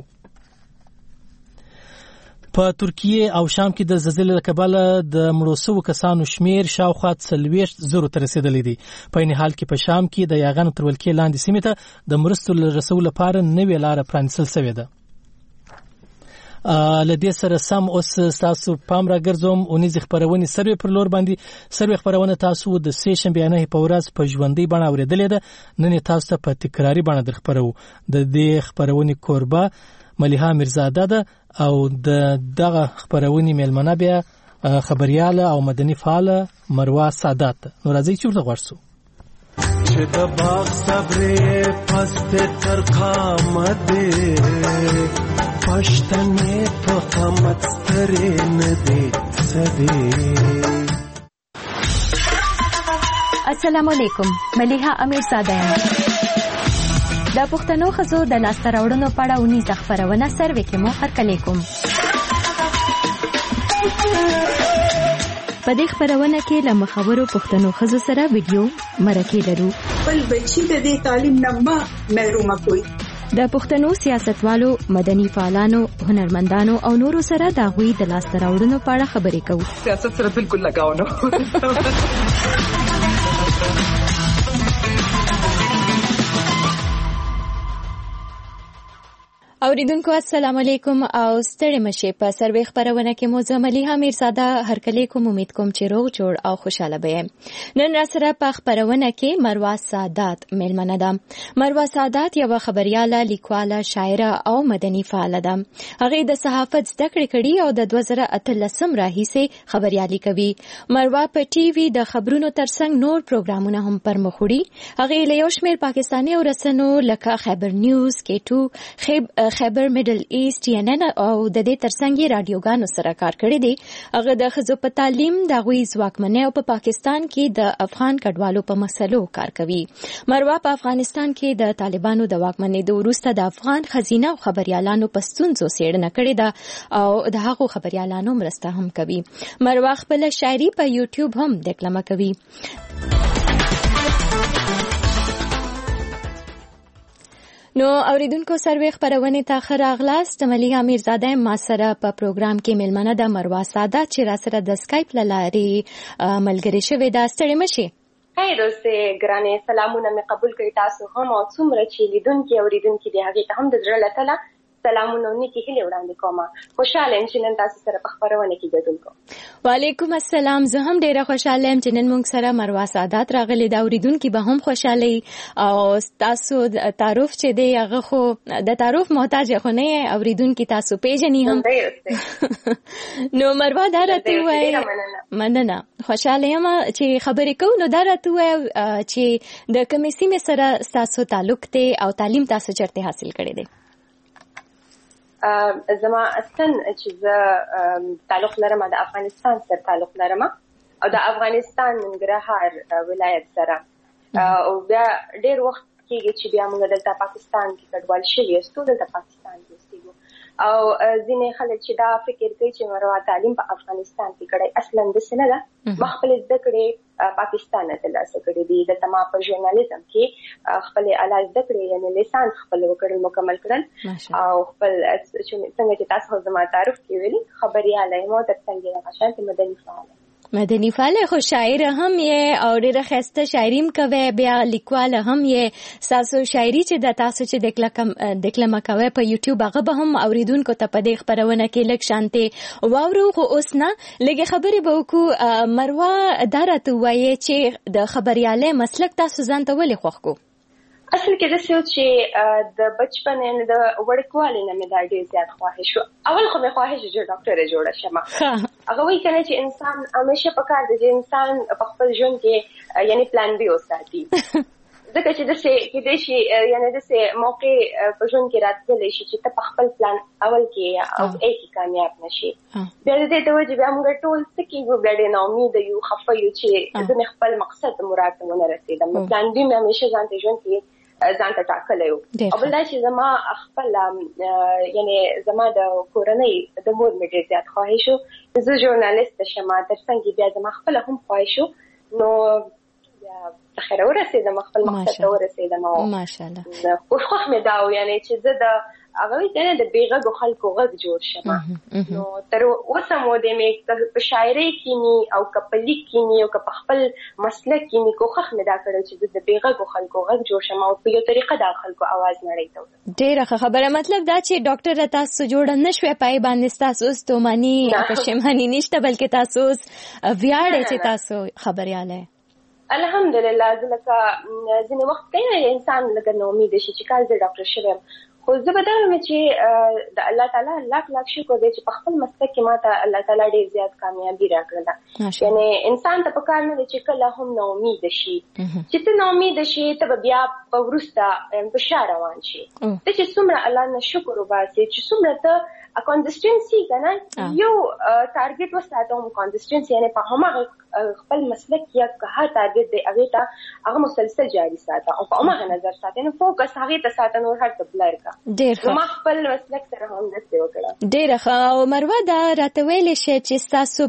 په ترکیه او شام کې د زلزلې له کبله د مړو شوو کسانو شمیر شاوخوا څلوېښت زرو ته رسېدلی دی. په عین حال کې په شام کې د یاغانو تر ولکې لاندې سیمې ته د مرستو رسولو لپاره نوې لاره پرانیستل شوې ده. له دې سره سم اوس تاسو پام راګرځوم اونیزې خپرونې سروې پر لور باندې. سروې خپرونه تاسو د سې شنبې نهې په ورځ په ژوندۍ بڼه اورېدلې ده. نن یې تاسو ته په تکراري بڼه در خپرو. د دې خپرونې کوربه ملیحه میرزاده ده او د دغه خپرونې میلمنه بیا خبریاله او مدني فعاله مروه سادات ده. نو راځئ چې ورته غوږ شو. چې د باغ صبرې پسته تر قامته پښتنې په قامت سترې نه دي سدي. السلام علیکم، ملیحه امیرزاده یم. د پښتنو ښځو د لاسته راوړنو په اړه اونیزه خپرونه سروې کې مو هرکلی کوم. په دې خپرونه کې له مخورو پښتنو ښځو سره ویډیو مرکې لرو. خپل بچي د دې تعلیم نه مه محرومه کوئ. د پښتنو سیاستوالو، مدني فعالانو، هنرمندانو او نورو سره د هغوی د لاسته راوړنو په اړه خبرې کوو. سیاست سره بالکل لګاو نه. اوریدونکو السلام علیکم او ستړي مشه. په سروې خبرونه کې مو زه ملیحه میرزاده هرکلی کوم. امید کوم چې روغ جوړ او خوشاله به یم. نن را سره په خبرونه کې مروه سادات میلمنه ده. مروه سادات یوه خبریاله، لیکواله، شاعره او مدني فعاله ده. هغې د صحافت زده کړې کړي او د دوه زره اتلسم راهیسې خبریالي کوي. مروه په ټي وي د خبرونو ترڅنګ نور پروګرامونه هم پر مخ وړي. هغې له یو شمېر پاکستاني رسنیو لکه خیبر نیوز، کې ټو، خیب د خیبر میډل ایست ټي ان ان او د دې ترڅنګ یې رادیوګانو سره کار کړی دی. هغه د ښځو په تعلیم، د هغوی ځواکمنۍ او په پاکستان کې د افغان کډوالو په مسلو کار کوي. مروه په افغانستان کې د طالبانو د واکمنېدو وروسته د افغان ښځینه او خبریالانو په ستونزو څېړنه کړې ده او د هغو خبریالانو مرسته هم کوي. مروه خپله شاعري په یوټیوب هم دکلمه کوي. نو اوریدونکو سروي خبرونه ته ښه راغلاست. ملیحه میرزاده ما سره په پروګرام کې مېلمنه ده مروه ساده چې را سره د سکایپ له لارې ملګرې شوې ده. ستړې مشې. هی دوستې ګرانې، سلامونه مې قبول کړي تاسو هم او څومره چې لیدونکي اوریدونکي دي هغې ته هم د زړه له تله سلامونه او نیکې هیلې وړاندې کوم. خوشحاله یم چې نن تاسو سره په خپرونه کې ګډون کوم. وعلیکم السلام. زه هم ډیره خوشحاله یم چې نن موږ سره مروه سادات راغلې ده. اوریدونکي به هم خوشحاله او تاسو تعارف چې دی هغه خو د تعارف محتاج خو نه یې، اوریدونکي تاسو پیژني هم. نو مروه دا راته ووایه. مننه. خوشحاله یم چې خبرې کوو. نو دا راته ووایه چې د کومې سیمې سره ستاسو تعلق دی او تعلیم تاسو چېرته حاصل کړی دی؟ زما اصلا چې زه تعلق لرم د افغانستان سره تعلق لرم او د افغانستان ننګرهار ولایت سره، او بیا ډېر وخت کېږي چې بیا موږ دلته پاکستان کې کډوال شوي یو، دلته پاکستان کې اوسېږو. او ځینې خلک چې دا فکر کوي چې مروه تعلیم په افغانستان کې کړی، اصلا داسې نه ده. ما خپلې زده کړې پاکستان نه ترلاسه کړې دي. دلته ما په ژورنالیزم کې خپلې اعلی زده کړې یعنې لیسانس خپل وکړل، مکمل کړل او خپل څنګه چې تاسو زما تعارف کې ویلي خبریاله یم او ترڅنګ یې هغه شانتې مدني فعاله مدني فعاله خو شاعر هم یې او ډېره ښایسته شاعري هم کوئ، بیا لیکواله هم یې. ستاسو شاعري چې د تاسو چې دکلمه کوئ په یوټیوب هغه به هم اوریدونکو ته په دې خپرونه کې لږ شانتې واورو. خو اوس نه لږې خبرې به وکړو. مروه دا راته ووایې چې د خبریالۍ مسلک تاسو ځان ته ولې خوښ کړو؟ اصل کې داسې و چې د بچپن یعنې د وړکوالي نه مې دا ډېر زیات خواهش و. اول خو مې خواهش چې ډاکټره جوړه شم. هغه وایي که نه چې انسان همیشه پکار دی چې انسان په خپل ژوند کې یعنې پلان بي وساتي، ځکه چې داسې کیدای شي یعنې داسې موقع په ژوند کې راتللی شي چې ته په خپل پلان اول کې او ای کې کامیاب نه شي. بیا د دې د وجې بیا موږ ټول څه کېږو، بیا ډېر ناامیده یو، خفه یو چې زه مې خپل مقصد مراد ته ونه رسېدم. پلان بي مې همیشه ځان ته ژوند کې ځان ته ټاکلی و. او بل دا چې زما خپل یعنې زما د کورنۍ د مور مې ډېر زیات خواهش و چې زه ژورنالیسته شم، ترڅنګ بیا زما خپله هم خواهش و. نو بیا خیره ورسېدم، خپل مقصد ته ورسېدم او خوښ مې دا و یعنې چې زه د هغه وایي که نه د بېغږو خلکو غږ جوړ شم. نو تر اوسه مو د مې په شاعرۍ کې مې او که په لیک کې مې او که په خپل مسلک کې مې کوښښ مې دا کړی چې زه د بېغږو خلکو غږ جوړ شم او په یو طریقه دا خلکو اواز نړۍ ته ورسوم. ډېره ښه خبره. مطلب دا چې ډاکټره تاسو جوړه نه شوې، پای باندې ستاسو اوس ستوماني او پښیماني نشته، بلکې تاسو اوس ویاړئ چې تاسو خبریاله یې. الحمدلله. زه لکه ځینې وخت کوي انسان لکه ناامیده شي چې کله زه ډاکټر شوی یم، خو زه به دا وایم چې د الله تعالی لاک لاک شکر دی چې په خپل مسلک کې ما ته الله تعالی ډېر زیات کامیابي راکړله. یعنې انسان ته پکار نه دی چې کله هم ناامیده شي، چې ته ناامیده شي ته به بیا په وروسته په شا روان شي. ته چې څومره الله نه شکر وباسې، چې څومره ته کنسسټنسي که نه یو ټارګېټ وساتم، کنسسټنسي یعنې په هماغه خپل مسلک یا که هر ټارګېټ دی هغې ته هغه مسلسل جاري ساته او په هماغه نظر ساته، نو فوکس هغې ته ساته، نور هر څه بلر کړه. ډېر ښه. ما خپل مسلک سره هم داسې وکړه. ډېره ښه. او مروه دا راته ویلی شئ چې ستاسو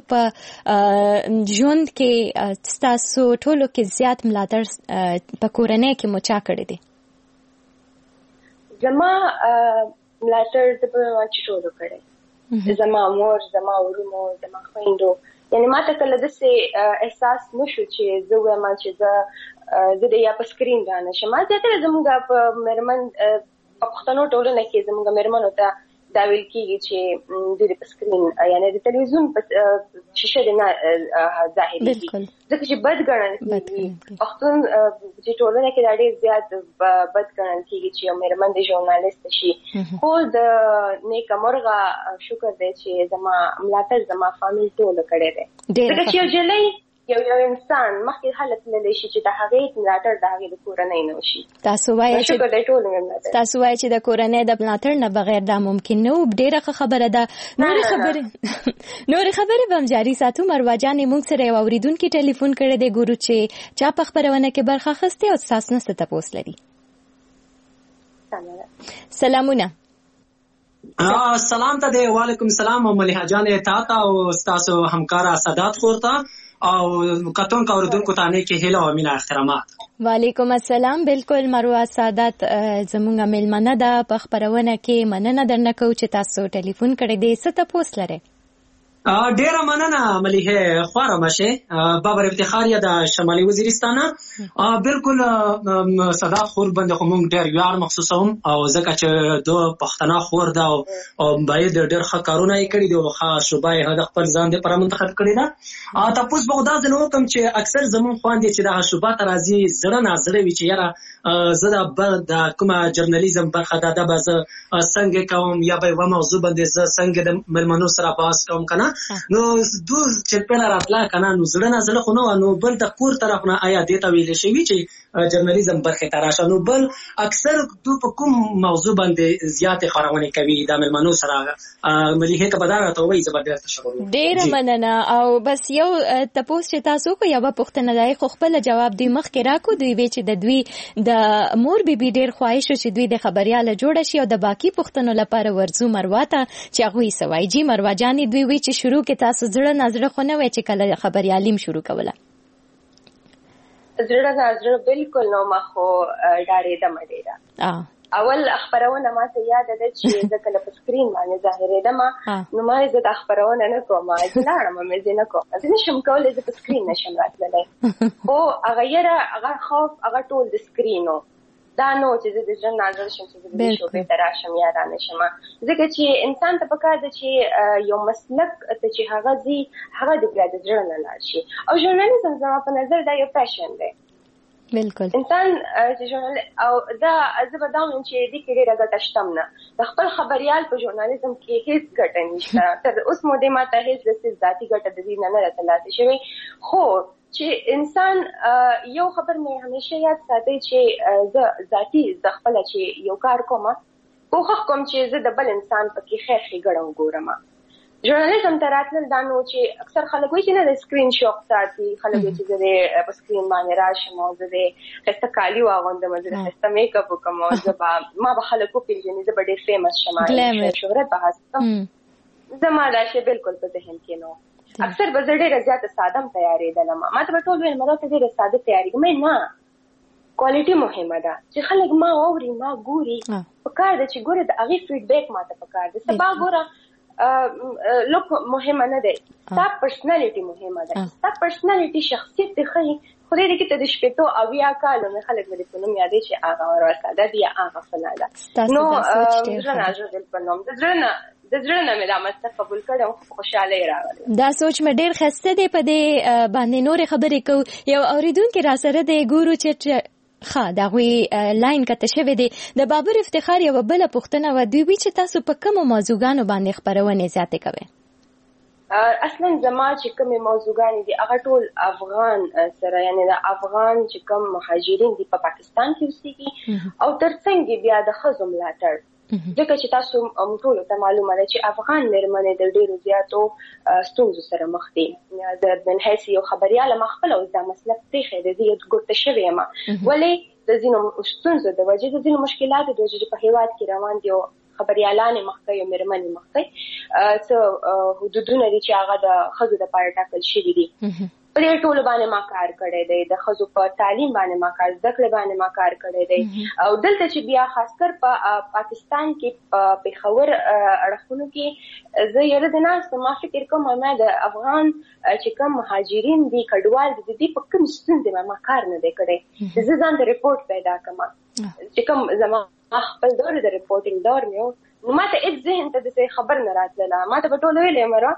په ژوند کې ستاسو ټولو کې زیات ملاتړ په کورنۍ کې مو چا کړی دی؟ زما ملاتړ د به ما چې ټولو کړی، زما مور، زما ورونو، زما خویندو. یعنې ما ته کله داسې احساس نه شو چې زه وایم چې زه زه د یا په سکرین رانه شم. ما زیاتره زموږ په مېرمن په پښتنو ټولنه کې زموږ مېرمنو ته دا ویل کېږي چې دوی د په سکرین یعنې د تلویزیون په شیشه دې نه ظاهرېږي، ځکه چې بد ګڼل کېږي. پښتون چې ټولنه کې دا ډېر زیات بد ګڼل کېږي چې یو مېرمن د ژورنالیسته شي. خو د نیکه مرغه شکر دی چې زما ملاتړ زما فامیل ټولو کړی دی، ځکه چې یو جلۍ یو یو انسان مخکې هلته تللی شي چې د هغې ملاتړ د هغې د کورنۍ نه وشي. تاسو وایئ چې تاسو وایئ چې د کورنۍ د ملاتړ نه بغیر دا ممکن نه و. ډېره ښه خبره ده. نورې خبرې نورې خبرې به هم جاري ساتو. مروه جانې موږ سره یو اورېدونکي ټلیفون کړی دی، ګورو چې چا په خپرونه کې برخه اخیستې او ستاسو نه څه تپوس لري. سلامونه. سلام ته دی. وعلیکم السلام. ملیحه جانې تا ته او ستاسو همکاره سادات خور ته او کتونکو اوریدونکو ته نیکې هیله او مینه احترامات. وعلیکم السلام. بالکل مروه سادات زموږ میلمنه ده په خپرونه کې. مننه درنه کوو چې تاسو ټلیفون کړی دی. څه تپوس لرئ؟ ډیره مننه ملیحه. خواره مشه بابر افتخار یا د شمالي وزیرستانه. بالکل صداق خور باندې خو موږ ډیر ویاړ محسوسوم او ځکه چې دو پښتنه خور ده او باید ډیر ښه کارونه یې کړي دي او ښه شوبه یې د خپل ځان دپاره منتخب کړې ده. تپوس به دا ځل وکړم چې اکثر زموږ خویندې چې دغه شوبه ته راځي زړه نازړه وي چې یاره زه د کومه جرنالیزم برخه ده دا به زه څنګه کوم یا به یوه موضوع باندې زه څنګه د مېلمنو سره بحث کوم که نه. نو دو چې پیله راتله که نه نو زړه نه زړه خو نه وه. نو بل د کور طرف نه آیا دې ته ویلی شوي چې جرنالیزم برخې ته راشه. نو بل اکثر دو په کوم موضوع باندې زیاتې خپرونې کوي د مېلمنو سره. ملیحې که به دا راته ووایي زه به ډېر تشکر وکړم. ډېره مننه. او بس یو تپوس چې تاسو وکړو یوه پوښتنه ده خو خپله جواب دوی مخکې راکړو. دوی وی چې د دوی د مور بیبي ډېر خواهش و چې دوی د خبریاله جوړه شي او د باقي پوښتنو لپاره ورځو مروه ته چې هغوی څه وایي. جی مروه جانې دوی وی چې شروع کې تاسو زړه نازړه خو نه وای چې کله خبریالیم شروع کوله؟ زړه نازړه بالکل نو. ما خو ډارېدم ډېره. اول خپرونه ما ته یاده ده چې زه کله په سکرین باندې ظاهرېدم نو ما زه دا خپرونه نه کوم. زه لاړم مې زه نه کوم. زه نشم کولی زه په سکرین نشم راتللی. خو هغه یره هغه خوف هغه ټول د سکرین و. دا نو چې زه د زړه نازړه شم چې زه د دې شوبې ته راشم یا را نه شم. ځکه چې انسان ته پکار ده چې یو مسلک ته چې هغه ځي هغه د بیا د زړه نه لاړ شي. او ژورنالیزم زما په نظر دا یو پیشن دی. بالکل انسان چې ژورنال او دا زه به دا وایم چې دې کې ډېره ګټه شته هم نه. د خپل خبریال په ژورنالیزم کې هېڅ ګټه نشته. تر اوس مودې ما ته هېڅ داسې ذاتي ګټه د دې نه نه راته لاسې شوې. خو چې انسان یو خبر مې همیشه یاد ساتي چې زه ذاتي زه خپله چې یو کار کوم کوښښ کوم چې زه د بل انسان پکې خیر ښېګړه وګورم. ژورنالیزم ته راتلل دا نو چې اکثر خلک وایي چې نه د سکرین شوق ساتي. خلک وایي چې زه د په سکرین باندې راشم او زه د ښایسته کالي واغوندم، زه د ښایسته میک اپ وکړم او زه به ما به خلک وپېژني، زه به ډېر فیمس شم، شهرت به حاصل کړم. زما دا شی بالکل په ذهن کې نه و. اکثر به زه ډېره زیاته ساده م تیارېدلم. ما ته به ټول ویل ما ته ډېره ساده تیارېږم. نه، کوالټي مهمه ده چې خلک ما واوري ما ګوري. پکار ده چې ګوره د هغې فیډبیک ما ته پکار ده. سبا ګوره لوک مهمه نه دی، ستا پرسنالټي مهمه ده. ستا پرسنالټي شخصیت دې ښایي. خدای دې کړي ته د شپېتو اویا کالو مې خلک مې د په نوم یادوي چې هغه مروه ساده دي یا هغه فلانه ده. نو زړه نازړه بالکل نه د زړه نه د زړه نه مې دا مسله قبول کړې او په خوشحالۍ راغلی. دا سوچ مې ډېر ښایسته دی. په دې باندې نورې خبرې کوو. یو اورېدونکي راسره دی، ګورو چې ښه د هغوی لاین کته شوی دی. د بابر افتخار یوه بله پوښتنه وه. دوی وی چې تاسو په کومو موضوعګانو باندې خپرونې زیاتې کوئ؟ اصلا زما چې کومې موضوعګانې دي هغه ټول افغان سره، یعنې د افغان چې کوم مهاجرین دي په پاکستان کې اوسېږي او تر څنګ بیا د ښځو ملاتړ. ځکه چې تاسو ټولو ته معلومه ده چې افغان مېرمنې د ډېرو زیاتو ستونزو سره مخ دي. د من حیث یو خبریاله ما خپله اوس دا مسلک پرېښی دی، زه یو ګوته شوې یم. ولې د ځینو ستونزو د وجې، د ځینو مشکلاتو د وجې چې په هېواد کې روان دي او خبریالانې مخ کوي او مېرمنې مخ کوي. څه حدودونه دي چې هغه د ښځو دپاره ټاکل شوي دي. په دې ټولو باندې ما کار کړی دی. د ښځو په تعلیم باندې ما کار، زده کړې باندې ما کار کړی دی. او دلته چې بیا خاص کر په پاکستان کې په پېښور اړخونو کې زه یاره د ناستم، ما فکر کوم ما د افغان چې کوم مهاجرین دي کډوال دي د دې په کوم ستونزې ما کار نه دی کړی. زه ځان ته رپورټ پیدا کړم چې کوم زما خپل دور د رپورټینګ دور مې و. نو ما ته هېڅ ذهن ته داسې خبر نه راتلله. ما ته به ټول ویلې مروه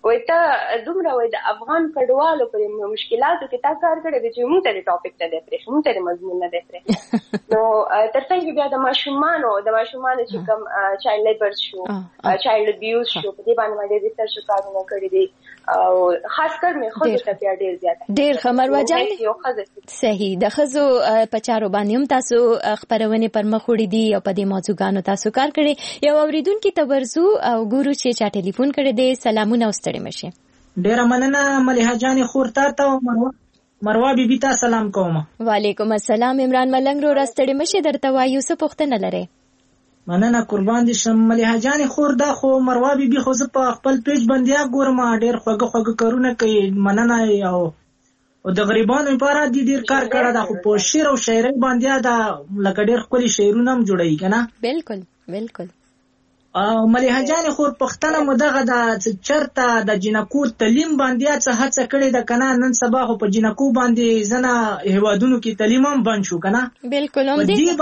وای ته دومره وای د افغان کډوالو پر مشکلاتو کې تا کار کړی دی چې موږ ته د ټاپک نه دی پرېښی، موږ ته د مضمون نه دی پرېښی. نو تر څنګ بیا د ماشومانو د ماشومانو چې کوم چایلډ لیبر شو، چایلډ ابیوز شو، په دې باندې ما ډېر ریسرچ کارونه کړي دي او خاص کر مې ښځو ته بیا ډېر زیات ډېر ښه مروه جان. صحیح، د ښځو په چارو باندې هم تاسو خپرونې پر مخ وړي دي او په دې موضوعګانو تاسو کار کړی. یو اورېدونکي ته ورځو او ګورو چې چا ټلیفون کړی دی. سلامونه او ستړي مشه. ډیره مننه ملیحه جانې خور تا ته او مروه مروه بیبي ته سلام کوم. وعلیکم السلام. عمران ملنګ رو راستړي مشه درته وایو څه پوښتنه لرئ؟ مننه قربان دي شم ملیحه جانې خور. دا خو مروه بیبي خو زه په خپل پیج باندې ګورم ډیر خوږه خوږه کارونه کوي. مننه. او او د غریبانو لپاره دي ډیر کار کړی دا خو په شعر او شاعرۍ باندې دا لکه ډیر ښکلي شعرونه هم جوړوي که نه؟ بالکل بالکل. او ملیحه جانې خور پښتنه مو دغه د چرته د جنکو تعلیم باندې څه هڅه کړې ده که نه؟ نن سبا خو په جنکو باندې ځنه هیوادونو کې تعلیم هم بند شو که نه؟ بالکل. په دې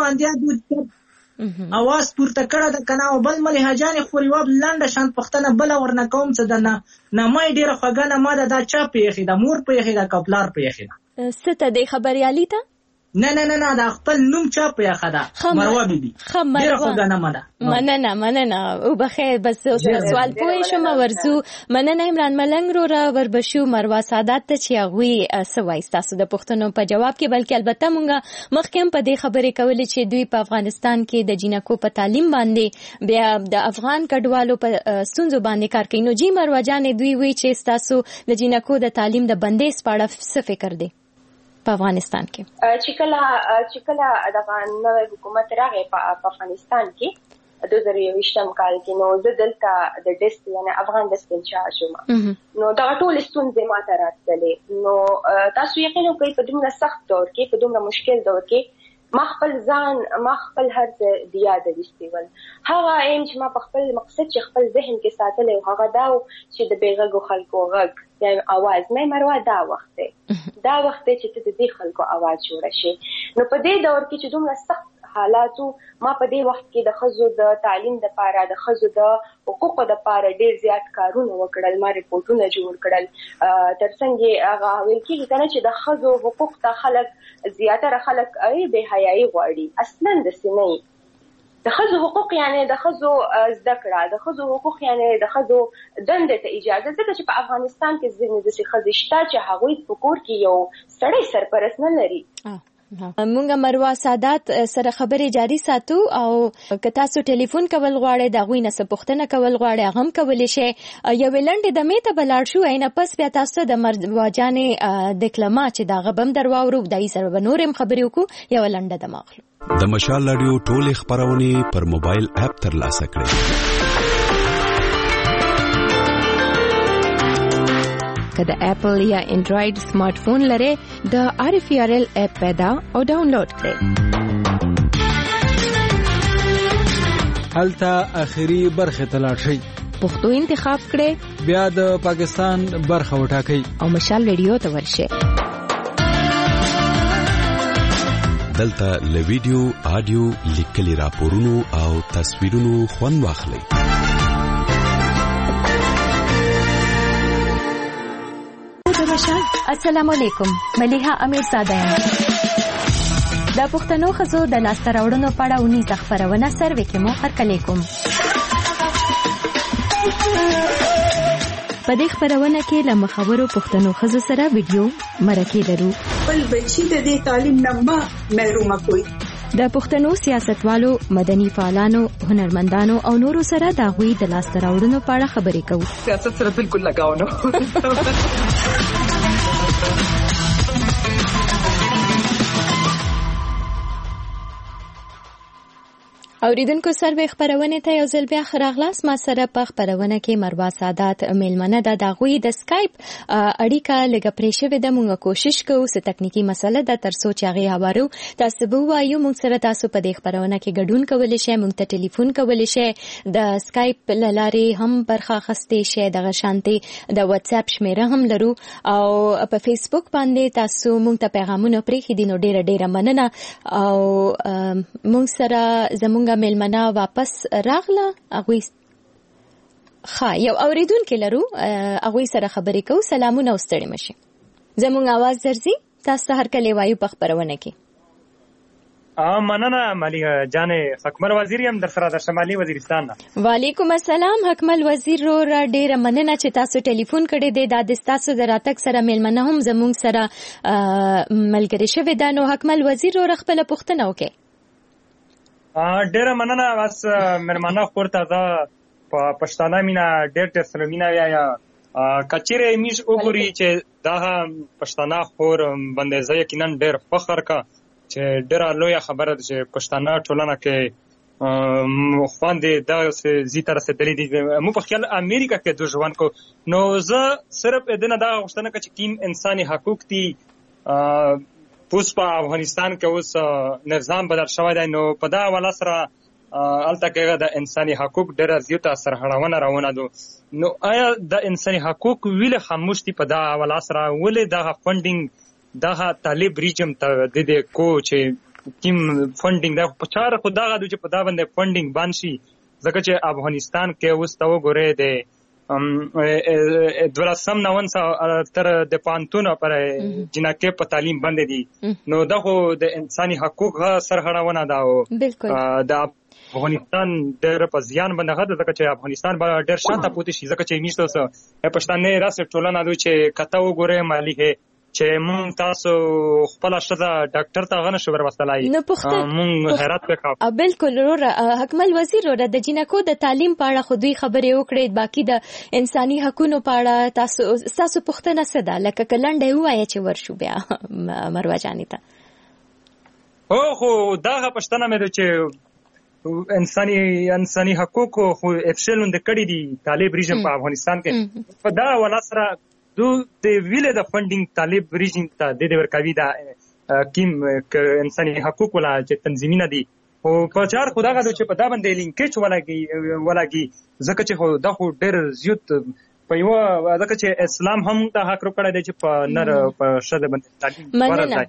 باندې اواز پورته کړی ده که نه؟ او بل ملیحه جانې خور یوه لنډه شان پښتنه بله ورنه کوم څه ده نه نامه یې ډېره خوږه نامه ده. دا چا پېښې ده؟ مور پېښې ده که پلار پېښې ده؟ څه ته دی خبریالي ته؟ نه نه نه نه دا خپل نوم چا پېښه ده مروه بیبي. ډېره خوږه نامه ده. مننه مننه. او بخیر بس سوال پوه شم ورزو. مننه عمران ملنګ رو را وربشو مروه سعادت ته چې هغوی څه وایي ستاسو د پوښتنو په جواب کې. بلکې البته مونږ مخکې هم په دې خبرې کولې چې دوی په افغانستان کې د جنکو په تعلیم باندې بیا د افغان کډوالو په ستونزو باندې کار کوي. نو جی مروه جانې دوی وایي چې ستاسو د جنکو د تعلیم د بندیز په اړه څه فکر دی په افغانستان کې؟ چې کله چې کله دغه نوی حکومت راغی په افغانستان کې دوه زره یوویشتم کال کې، نو زه دلته د ډیسک یعنې افغان ډیسک انچارج وم. نو دغه ټولې ستونزې ما ته راتللې. نو تاسو یقین وکړئ په دومره سخت دور کې، په دومره مشکل دور کې ما خپل ځان ما خپل هر څه د یاده ویستي ول. هغه ایم چې ما په خپل مقصد چې خپل ذهن کې ساتلی و هغه دا و چې د بېغږو خلکو غږ یا اواز مې مروه دا وخت دی دا وخت دی چې ته د دې خلکو اواز جوړه شي. نو په دې دور کې چې دومره سخت حالاتو ما په دې وخت کې د ښځو د تعلیم دپاره د ښځو د حقوقو دپاره ډېر زیات کارونه وکړل. ما ریپورټونه جوړ کړل. تر څنګ هغه ویل کېږي که نه چې د ښځو حقوق ته خلک زیاتره خلک بې حیایي غواړي. اصلا داسې نه وي. د ښځو حقوق یعنې د ښځو زده کړه، د ښځو حقوق یعنې د ښځو دندې ته اجازه. ځکه چې په افغانستان کې ځینې داسې ښځې شته چې هغوی په کور کې یو سړی سرپرست نه لري. مونږ مروه سعادت سره خبرې جاری ساتو او که تاسو ټلیفون کول غواړئ د هغوی نه څه پوښتنه کول غواړئ هغه هم کولی شئ. یوې لنډې دمې ته به لاړ شو، نه پس بیا تاسو د مروه جانې د کلمه چې د هغه به هم در واورو دایي سره به نورې هم خبرې وکړو. یوه لنډه دمه اخلو. د مشال راډیو ټولې خپرونې پر موبایل اپ ترلاسه کړئ. که د اپل یا انډراید سمارټ فون لرئ د آر اف ای آر ال اپ پیدا او ډاونلوډ کړئ. هلته اخري برخه ته لاړ شئ، پښتو انتخاب کړئ، بیا د پاکستان برخه وټاکئ او مشال ریډیو ته ورشئ. دلته له ویډیو، آډیو، لیکلي راپورونو او تصویرونو خوند واخلئ. السلام علیکم، ملیحه امیر زاده یم. د پښتنو ښځو د لاسته راوړنو په اړه اونیزه خپرونه سروې کې مو هرکلی کوم. په دې خپرونه کې له مخورو پښتنو ښځو سره ویډیو مرکې لرو. خپل بچي د دې تعلیم نه مه محرومه کوئ. د پښتنو سیاستوالو، مدني فعالانو، هنرمندانو او نورو سره د هغوی د لاسته راوړنو په اړه خبرې کوو. سیاست سره بالکل لګاو نه. اوریدونکو سروې خپرونې ته یو ځل بیا ښه راغلاست. ما سره په خپرونه کې مروه سعادت میلمنه ده. د هغوی د سکایپ اړیکه لږه پرې شوې ده. موږ کوشش کوو څه تکنیکي مسله ده تر څو چې هغې هوارو تاسو به ووایو. موږ سره تاسو په دې خپرونه کې ګډون کولی شئ، موږ ته ټلیفون کولی شئ، د سکایپ له لارې هم برخه اخیستی شئ. دغه شانتې د واتساپ شمیره هم لرو او په فیسبوک باندې تاسو موږ ته پیغامونه پرېښي دي. نو ډېره ډېره مننه. او موږ سره زموږ میلمنه واپس راغله. هغوی ښه یو اوریدونکي لرو هغوی سره خبرې کوو. سلامونه او ستړي مشي. زموږ اواز درځي؟ تاسو ته هرکلی وایو په خپرونه کې. مننه ملیحه جانې. حکمل وزیر یم در سره د شمالي وزیرستان نه. وعلیکم السلام حکمل وزیر وروره، ډېره مننه چې تاسو ټلیفون کړی دی. دا د ستاسو د راتګ سره میلمنه هم زموږ سره ملګرې شوې ده. نو حکمل وزیر وروره خپله پوښتنه وکړئ. ډېره مننه. بس میلمانه خور ته دا په پښتانه مینه ډېر ډېر سره مینه یا کچیرې میش وګوري چې دا پښتانه خور باندې زه یقینا ډېر فخر کا چې ډېره لویه خبره ده چې پښتانه ټولنه کې خواندې داسې ځي ته رسېدلي دي. موږ په خیال امریکا کې دوی ژوند کو. نو زه صرف د نه دا غوښتنه کوم چې کوم انساني حقوق دي اوس په افغانستان کې اوس نظام بدل شوی دی، نو په دا حواله سره هلته کې د انساني حقوق ډېره زیاته سرغړونه روانه ده. نو آیا د انساني حقوق ولې خاموش دي په دا حواله سره؟ ولې دغه فنډینګ دغه طالب ریجم ته د دې کو چې کوم فنډینګ دا په چاره خو دغه چې په دا باندې فنډینګ باندې شي، ځکه چې افغانستان کې اوس ته وګورئ د دولسم نون تر د پانتون پر جنکه په تعلیم باندې دي. نو دغه د انساني حقوق سرغړونه ده او د افغانستان ډېر په زیان باندې غږ ځکه چې افغانستان به ډېر شاته پاتې شي. ځکه چې میشته اوس پښتانه راسه ټولنه دوی چې کته وګورئ مالیه چې مونږ تاسو خپل ښځه ډاکټر ته غنه شو ورسلای مونږ حیرت وکړو. بالکل وروره حکمل وزیر وروره د جنکو د تعلیم په اړه خو دوی خبرې وکړې، باقي د انساني حقوقو په اړه تاسو تاسو پوښتنه څه ده؟ لکه کلنډه وایي چې ورشو بیا مروه جانې ته. او خو دغه پښتنه مې ده چې انساني انساني حقوق خو افشلوند کړي دي طالب ریژم په افغانستان کې. په دا ولا سره دو د ویله د فنډینګ طالب ریژم ته د دې ورکوي دا کیم انساني حقوق ولا چې تنظیمونه دي او په چار خداغه چې په دا باندې لینکېج ولاږي ولاږي ځکه چې خو دا خو ډېر زیات په یو ځکه چې اسلام هم دا حق ورکړی دی چې په نر په شذ باندې تعلیم ورکړي.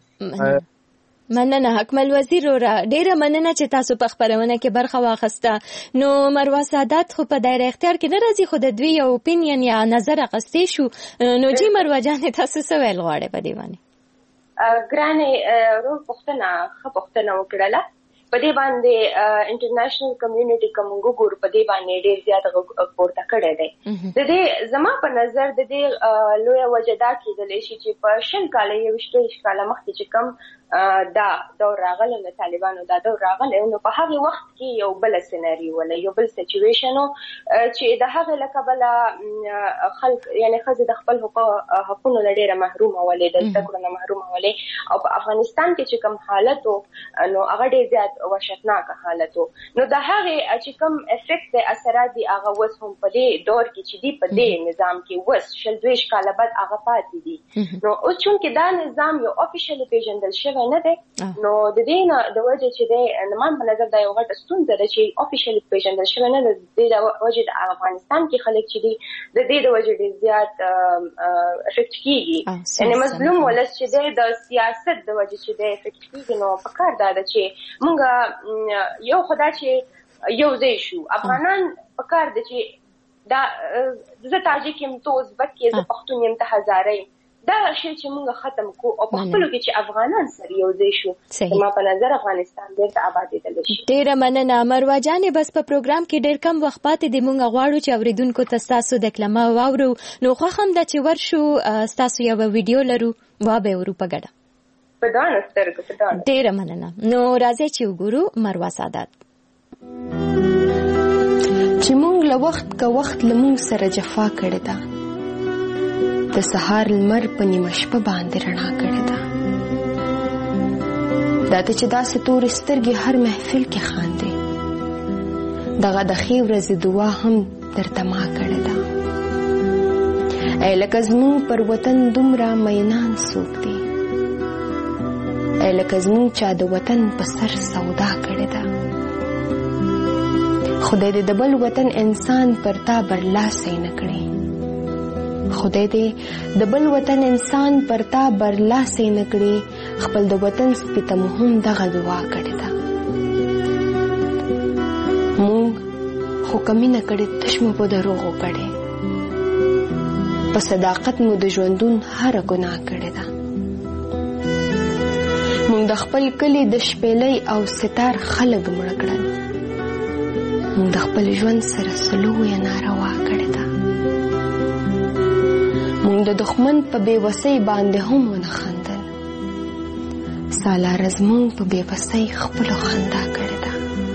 مننه حکمل وزیر وروره، ډېره مننه چې تاسو په خپرونه کې برخه واخیسته. نو مروه سعادت خو په دایره اختیار کې نه راځي، خو د دوی یو اپینین یا نظر اخیستی شو. نو جی مروه جانې تاسو څه ویل غواړئ په دې باندې؟ ګرانې ورور پوښتنه ښه پوښتنه وکړله. په دې باندې انټرنیشنل کمیونټي کوم ګور په دې باندې ډېر زیات پورته کړی دی. د دې زما په نظر د دې لویه وجه دا کېدلی شي چې په شل کاله یو ویشت کاله مخکې چې کوم دا دور راغلی د طالبانو دا دور راغلی، نو په هغې وخت کې یو بله سیناري وله یو بل سچویشن و چې د هغې له کبله خلک یعنې ښځې د خپل حقونو نه ډېره محرومه ولې د زده کړو نه محرومه ولې. او په افغانستان کې چې کوم حالت و نو هغه ډېر زیات وحشتناکه حالت و. نو د هغې چې کوم افیکټ دی اثرات دي هغه اوس هم په دې دور کې چې دي په دې نظام کې اوس شل دویشت کاله بعد هغه پاتې دي. نو اوس چونکې دا نظام یو افیشیلي پېژندل شوی نه دی، نو د دې نه د وجې چې دی زما په نظر دا یو غټه ستونزه ده چې افیشیلي پېژندل شوی نه دی. د دې د وجې د افغانستان کې خلک چې دي د دې د وجې ډېر زیات افیکټ کېږي، یعنې مظلوم ولس چې دی د سیاست د وجې چې دی افیکټ کېږي. نو پکار دا ده چې موږ یو خو دا چې یو ځای شو. افغانان پکار ده چې دا زه تاجک یم ته ازبک یې زه پښتون یم ته هزاره یم، دا شی چې موږ ختم کو او په خپلو کې چې افغانان سره یو ځای شو، زما په نظر افغانستان بیرته ابادېدلی شي. ډېره مننه مروه جانې. بس په پروګرام کې ډېر کم وخت پاتې دی، موږ غواړو چې اورېدونکو ته ستاسو د کلمه واورو. نو خوښ هم ده چې ورشو، ستاسو یوه ویډیو لرو وابه ورو په ګډه. په دانو سترګو په دانو. ډېره مننه. نو راځئ چې وګورو مروه سعادت. چې موږ له وخت که وخت له موږ سره جفا کړې ده، د سهار لمر په نیمه شپه باندې رڼا کړې ده. دا ته چې داسې تورې سترګې هر محفل کې خاندې، دغه د ښې ورځې دعا هم درته ما کړې ده. ای لکه زموږ پر وطن دومره مینان څوک دي، ای لکه زموږ چا د وطن په سر سودا کړې ده. خدای دې د بل وطن انسان پر تا برلاسی نه کړي، خدای دې د بل وطن انسان پر تا برلاسی نه کړي. خپل د وطن سپي ته مو هم دغه دعا کړې ده. موږ خو کمی نه کړې تش مو په دروغو کړې په صداقت مو د ژوندون هر ګناه کړې ده مونږ د خپل کلی د شپېلۍ او ستار خلک مړه کړل مونږ د خپل ژوند سره سلویه ناروا کړې ده مونږ د دښمن په بېوسۍ باندې هم ونه خندل سالاره زمونږ په بېوسۍ خپلو خندا کړې ده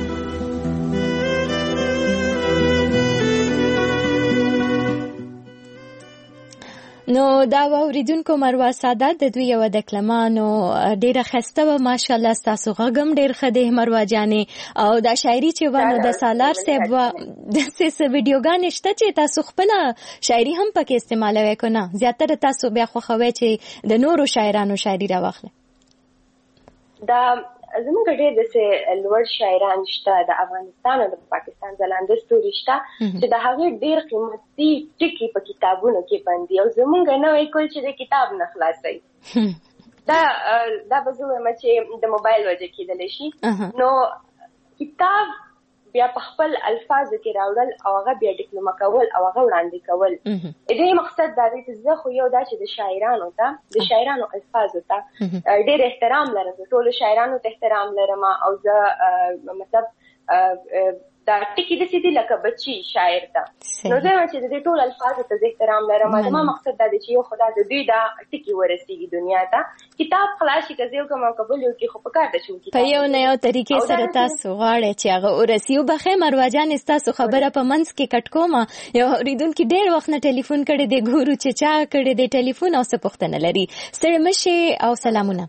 نو دا واوریدونکو مروه سادات د دوی یو د کلمانو ډیره خسته و ماشاءالله تاسو غږم ډیر خده مروه جانې او دا شاعري چې ونه د سالار صاحب و د سیس ویډیوګان شته چې تاسو خپل شاعري هم پکې استعمالوي کو نه زیاتره تاسو بیا خو خوي چې د نورو شاعرانو شاعري راوخله دا زموږ ډېر داسې لوړ شاعران شته د افغانستان او د پاکستان ځلانده ستوري شته چې د هغې ډېر قیمتي ټکي په کتابونو کې بندي او زموږ نه وایي کول چې د کتاب نه خلاصوي دا دا به زه وایم چې د موبایل وجه کېدلی شي نو کتاب بیا په خپل الفاظو کې راوړل او هغه بیا ډیپلوما کول او هغه وړاندې کول دې مقصد دا دی چې زه خو یو دا چې د شاعرانو ته د شاعرانو الفاظو ته ډېر احترام لرم ټولو شاعرانو ته احترام لرم او زه مطلب دا ټکي داسې دي لکه بچي شاعر ته نو زه وایم چې د دې ټولو الفاظو ته زه احترام لرم زما مقصد دا دی چې یو خو دا د دوی دا ټکي ورسېږي دنیا ته کتاب خلاص شي که زه یو کوم او که بل یو کې خو په کار ده چې په یو نه یو طریقې سره تاسو غواړئ چې هغه ورسي وبخې مروه جانې ستاسو خبره په منځ کې کټ کومه یو اورېدونکي ډېر وخت نه ټلیفون کړی دی ګورو چې چا کړی دی ټلیفون او څه پوښتنه لري ستړي مشئ او سلامونه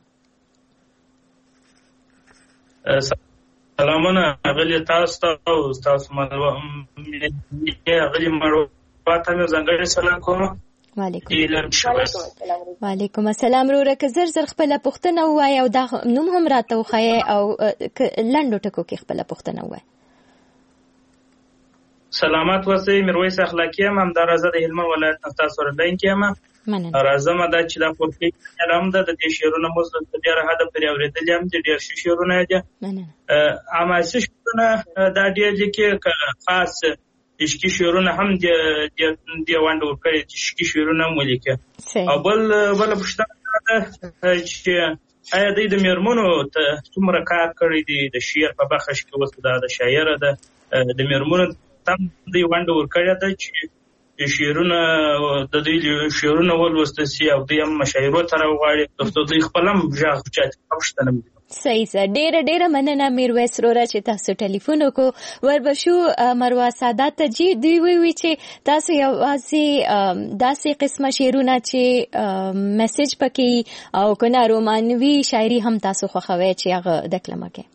سلامونه غلی تاسو ته او تاسو مروه غلی مروه ته مې ځانګړی سلام کوم وعلیکم وعلیکم السلام وروره که زر زر خپله پوښتنه ووایې او دا نوم هم راته وښایې او لنډو ټکو کې خپله پوښتنه ووایې سلامت اوسئ میرویس اخلاقي یم همداراز د هلمند ولایت نه ستاسو سره لاین کې یم راځم دا چې دا پورتې علم ده د دې شعرونه مو زه ډېره حده پرې اورېدلي یم چې ډېر ښه شعرونه دي حماسي شعرونه دا ډېر دي کې خاص عشقي شعرونه هم دې ونډه ورکړې چې عشقي شعرونه هم ولیکي او بل بله پوښتنه دا ده چې آیا دوی د مېرمنو ته څومره کار کړی دی د شعر په بخش کې اوس دا د شاعره ده د مېرمنو ته هم دوی ونډه ورکړې ده چې شعرونه د دوی شعرونه ولوستل سي او دوی هم مشاعرو ته راوغواړي ترڅو دوی خپل هم غږ اوچت کړي پوښتنه مې صحیح سر ډیره ډیره مننه میرویس وروره چې تاسو ټلیفون وکړو وربشو مروه سادات ته جی دوی وی چې تاسو یوازې داسې قسمه شعرونه چې میسج پکې او کنه رومانوي شاعري هم تاسو خوښوئ چې هغه دکلمه کې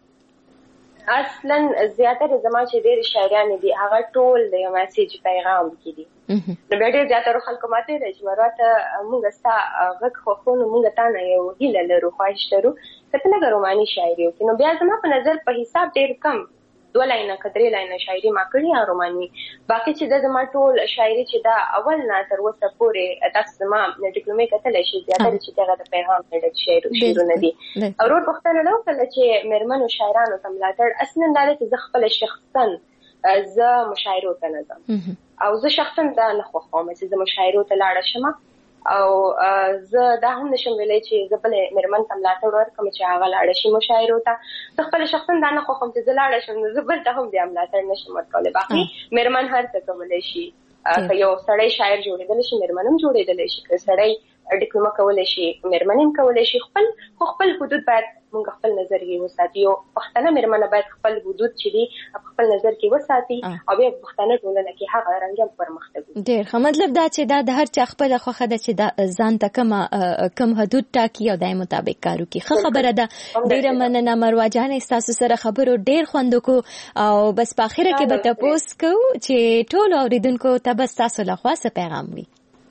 اصلا زیاتره زما چې ډېر شاعران دي هغه ټول د یو میسج پیغام کې دي نو بیا ډېر زیاتره خلکو ماته دی چې مروه ته موږ ستا غږ خوښو نو موږ تا نه یو هیله لرو خواهش لرو که ته لږه روماني شاعري وکړې نو بیا زما په نظر په حساب ډېر کم دوه لاینه که درې لاینه شاعري ما کړې یا روماني باقي چې دا زما ټول شاعري چې دا اول نه تر اوسه پورې تاسو زما ډیپلومې کتلی شي زیاتره چې دغه د پیغام نه ډک شعرونه دي او ورور پوښتنه نه وکړله چې مېرمنو شاعرانو ته ملاتړ اصلا دا دی چې زه خپله شخصا زه مشاعرو ته نه ځم او زه شخصا دا نه خوښوم چې زه مشاعرو ته لاړه شم او زه دا هم نشم ویلی چې زه بلې مېرمن ته ملاتړ ورکړم چې هغه لاړه شي مشاعرو ته زه خپله شخصا دا نه خوښوم چې زه لاړه شم نو زه بل ته هم بیا ملاتړ نشم ورکولی باقي مېرمن هر څه کولی شي که یو سړی شاعر جوړېدلی شي مېرمن هم جوړېدلی شي که سړی ډیپلوما کولی شي مېرمن هم کولی شي خپل خو خپل حدود باید موږ خپل نظر کې وساتي یو پښتنه مېرمنه باید خپل حدود چې دي خپل نظر کې وساتي او بیا پښتنه ټولنه کې هغه رنګه پرمختګ ډېر ښه مطلب دا چې دا د هر چا خپله خوښه ده چې دا ځان ته کومه کوم حدود ټاکي او د یې مطابق کار وکړي ښه خبره ده ډېره مننه مروه جانې ستاسو سره خبرو ډېر خوند وکړو او بس په اخره کې به تپوس کوو چې ټولو اورېدونکو ته به ستاسو لخوا څه پیغام وي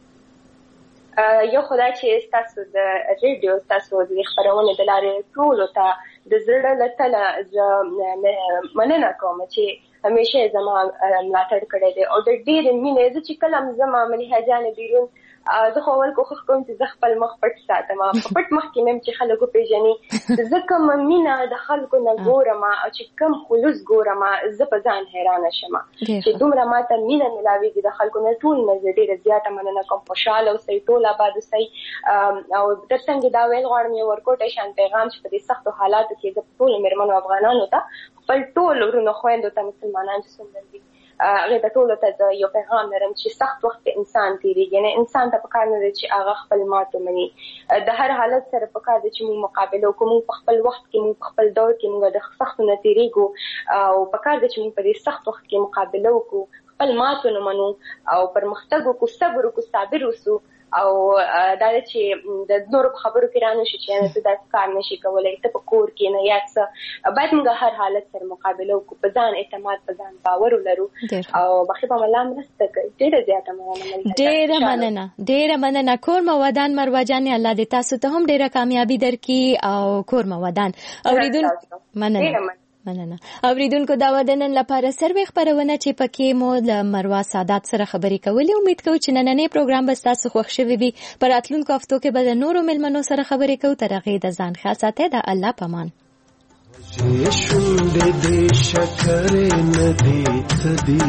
یو خدای چې ستاسو د ریډیو ستاسو د خپرونې د لارې ټولو ته د زړه له تله زه مننه کوم چې همیشه زما ملاتړ کړی دی او د ډېرې مینې زه چې کله هم زما ملیحه جانې بیرون زه خو اول کوښښ کوم چې زه خپل مخ پټ ساتم. په پټ مخ کې مې چې خلکو پیژني زه کوم مینه د خلکو نه ګورم او چې کوم خلوص ګورم زه په ځان حیرانه شم چې دومره ماته مینه ملاویږي د خلکو نه. ټول نه زه ډېره زیاته مننه کوم. خوشحاله اوسئ، ټول آباد اوسئ. او تر څنګ دا ویل غواړم یو ورکوټی شان پیغام چې په دې سختو حالاتو کې زه ټولو مېرمنو افغانانو ته خپل ټول ورونو خویندو ته مسلمانان چې څومره دي هغې ته ټولو ته زه یو پیغام لرم چې سخت وخت کې انسان تېرېږي. یعنې انسان ته پکار نه دی چې هغه خپل مات ومني. د هر حالت سره پکار دی چې موږ مقابله وکړو. موږ په خپل وخت کې موږ په خپل دور کې موږ د سختو نه تېرېږو او پکار دی چې موږ په دې سخت وخت کې مقابله وکړو، خپل مات ونه منو او پرمختګ وکړو، صبر وکړو، صابر اوسو. او دا چې د نورو په خبرو کې رانه شي چې ته داسې کار نشي کولی، ته په کور کې نه یا څه. باید موږ هر حالت سره مقابله وکړو، په ځان اعتماد، په ځان باور ولرو او بخښي په الله مرسته کوي. ډېره زیاته مننه. ډېره مننه ډېره مننه. کور مو ودان مروه جانې، الله دې تاسو ته هم ډېره کامیابي درکړي او کور مو ودان. اوریدونکو مننه مننه. اوریدونکو دا و د نن لپاره سروې خپرونه چې پکې مو له مروه سادات سره خبرې کولې. امید کوو چې نننی پروګرام به ستاسو خوښ شوی وي. په راتلونکو هفتو کې به د نورو مېلمنو سره خبرې کوو. تر هغې د ځان خیال ساتئ. د الله په امان. شونډې دې شکرې نه دي څه دي،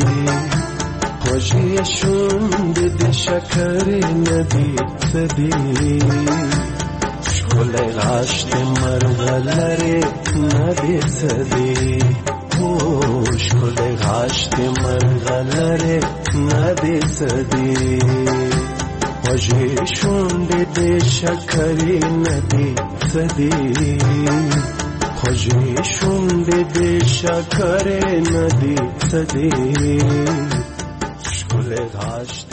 خوږې شونډې دې شکرې نه دي څه دي، ښکلی غاښ دې مرغلرې نه دي څه دي، هو ښکلی غاښ دې مرغلرې نه دي څه دي، خوږې شونډې دې شکرې نه دي څه دي، خوږې شونډې دې شکرې نه دي څه دي، ښکلی غاښ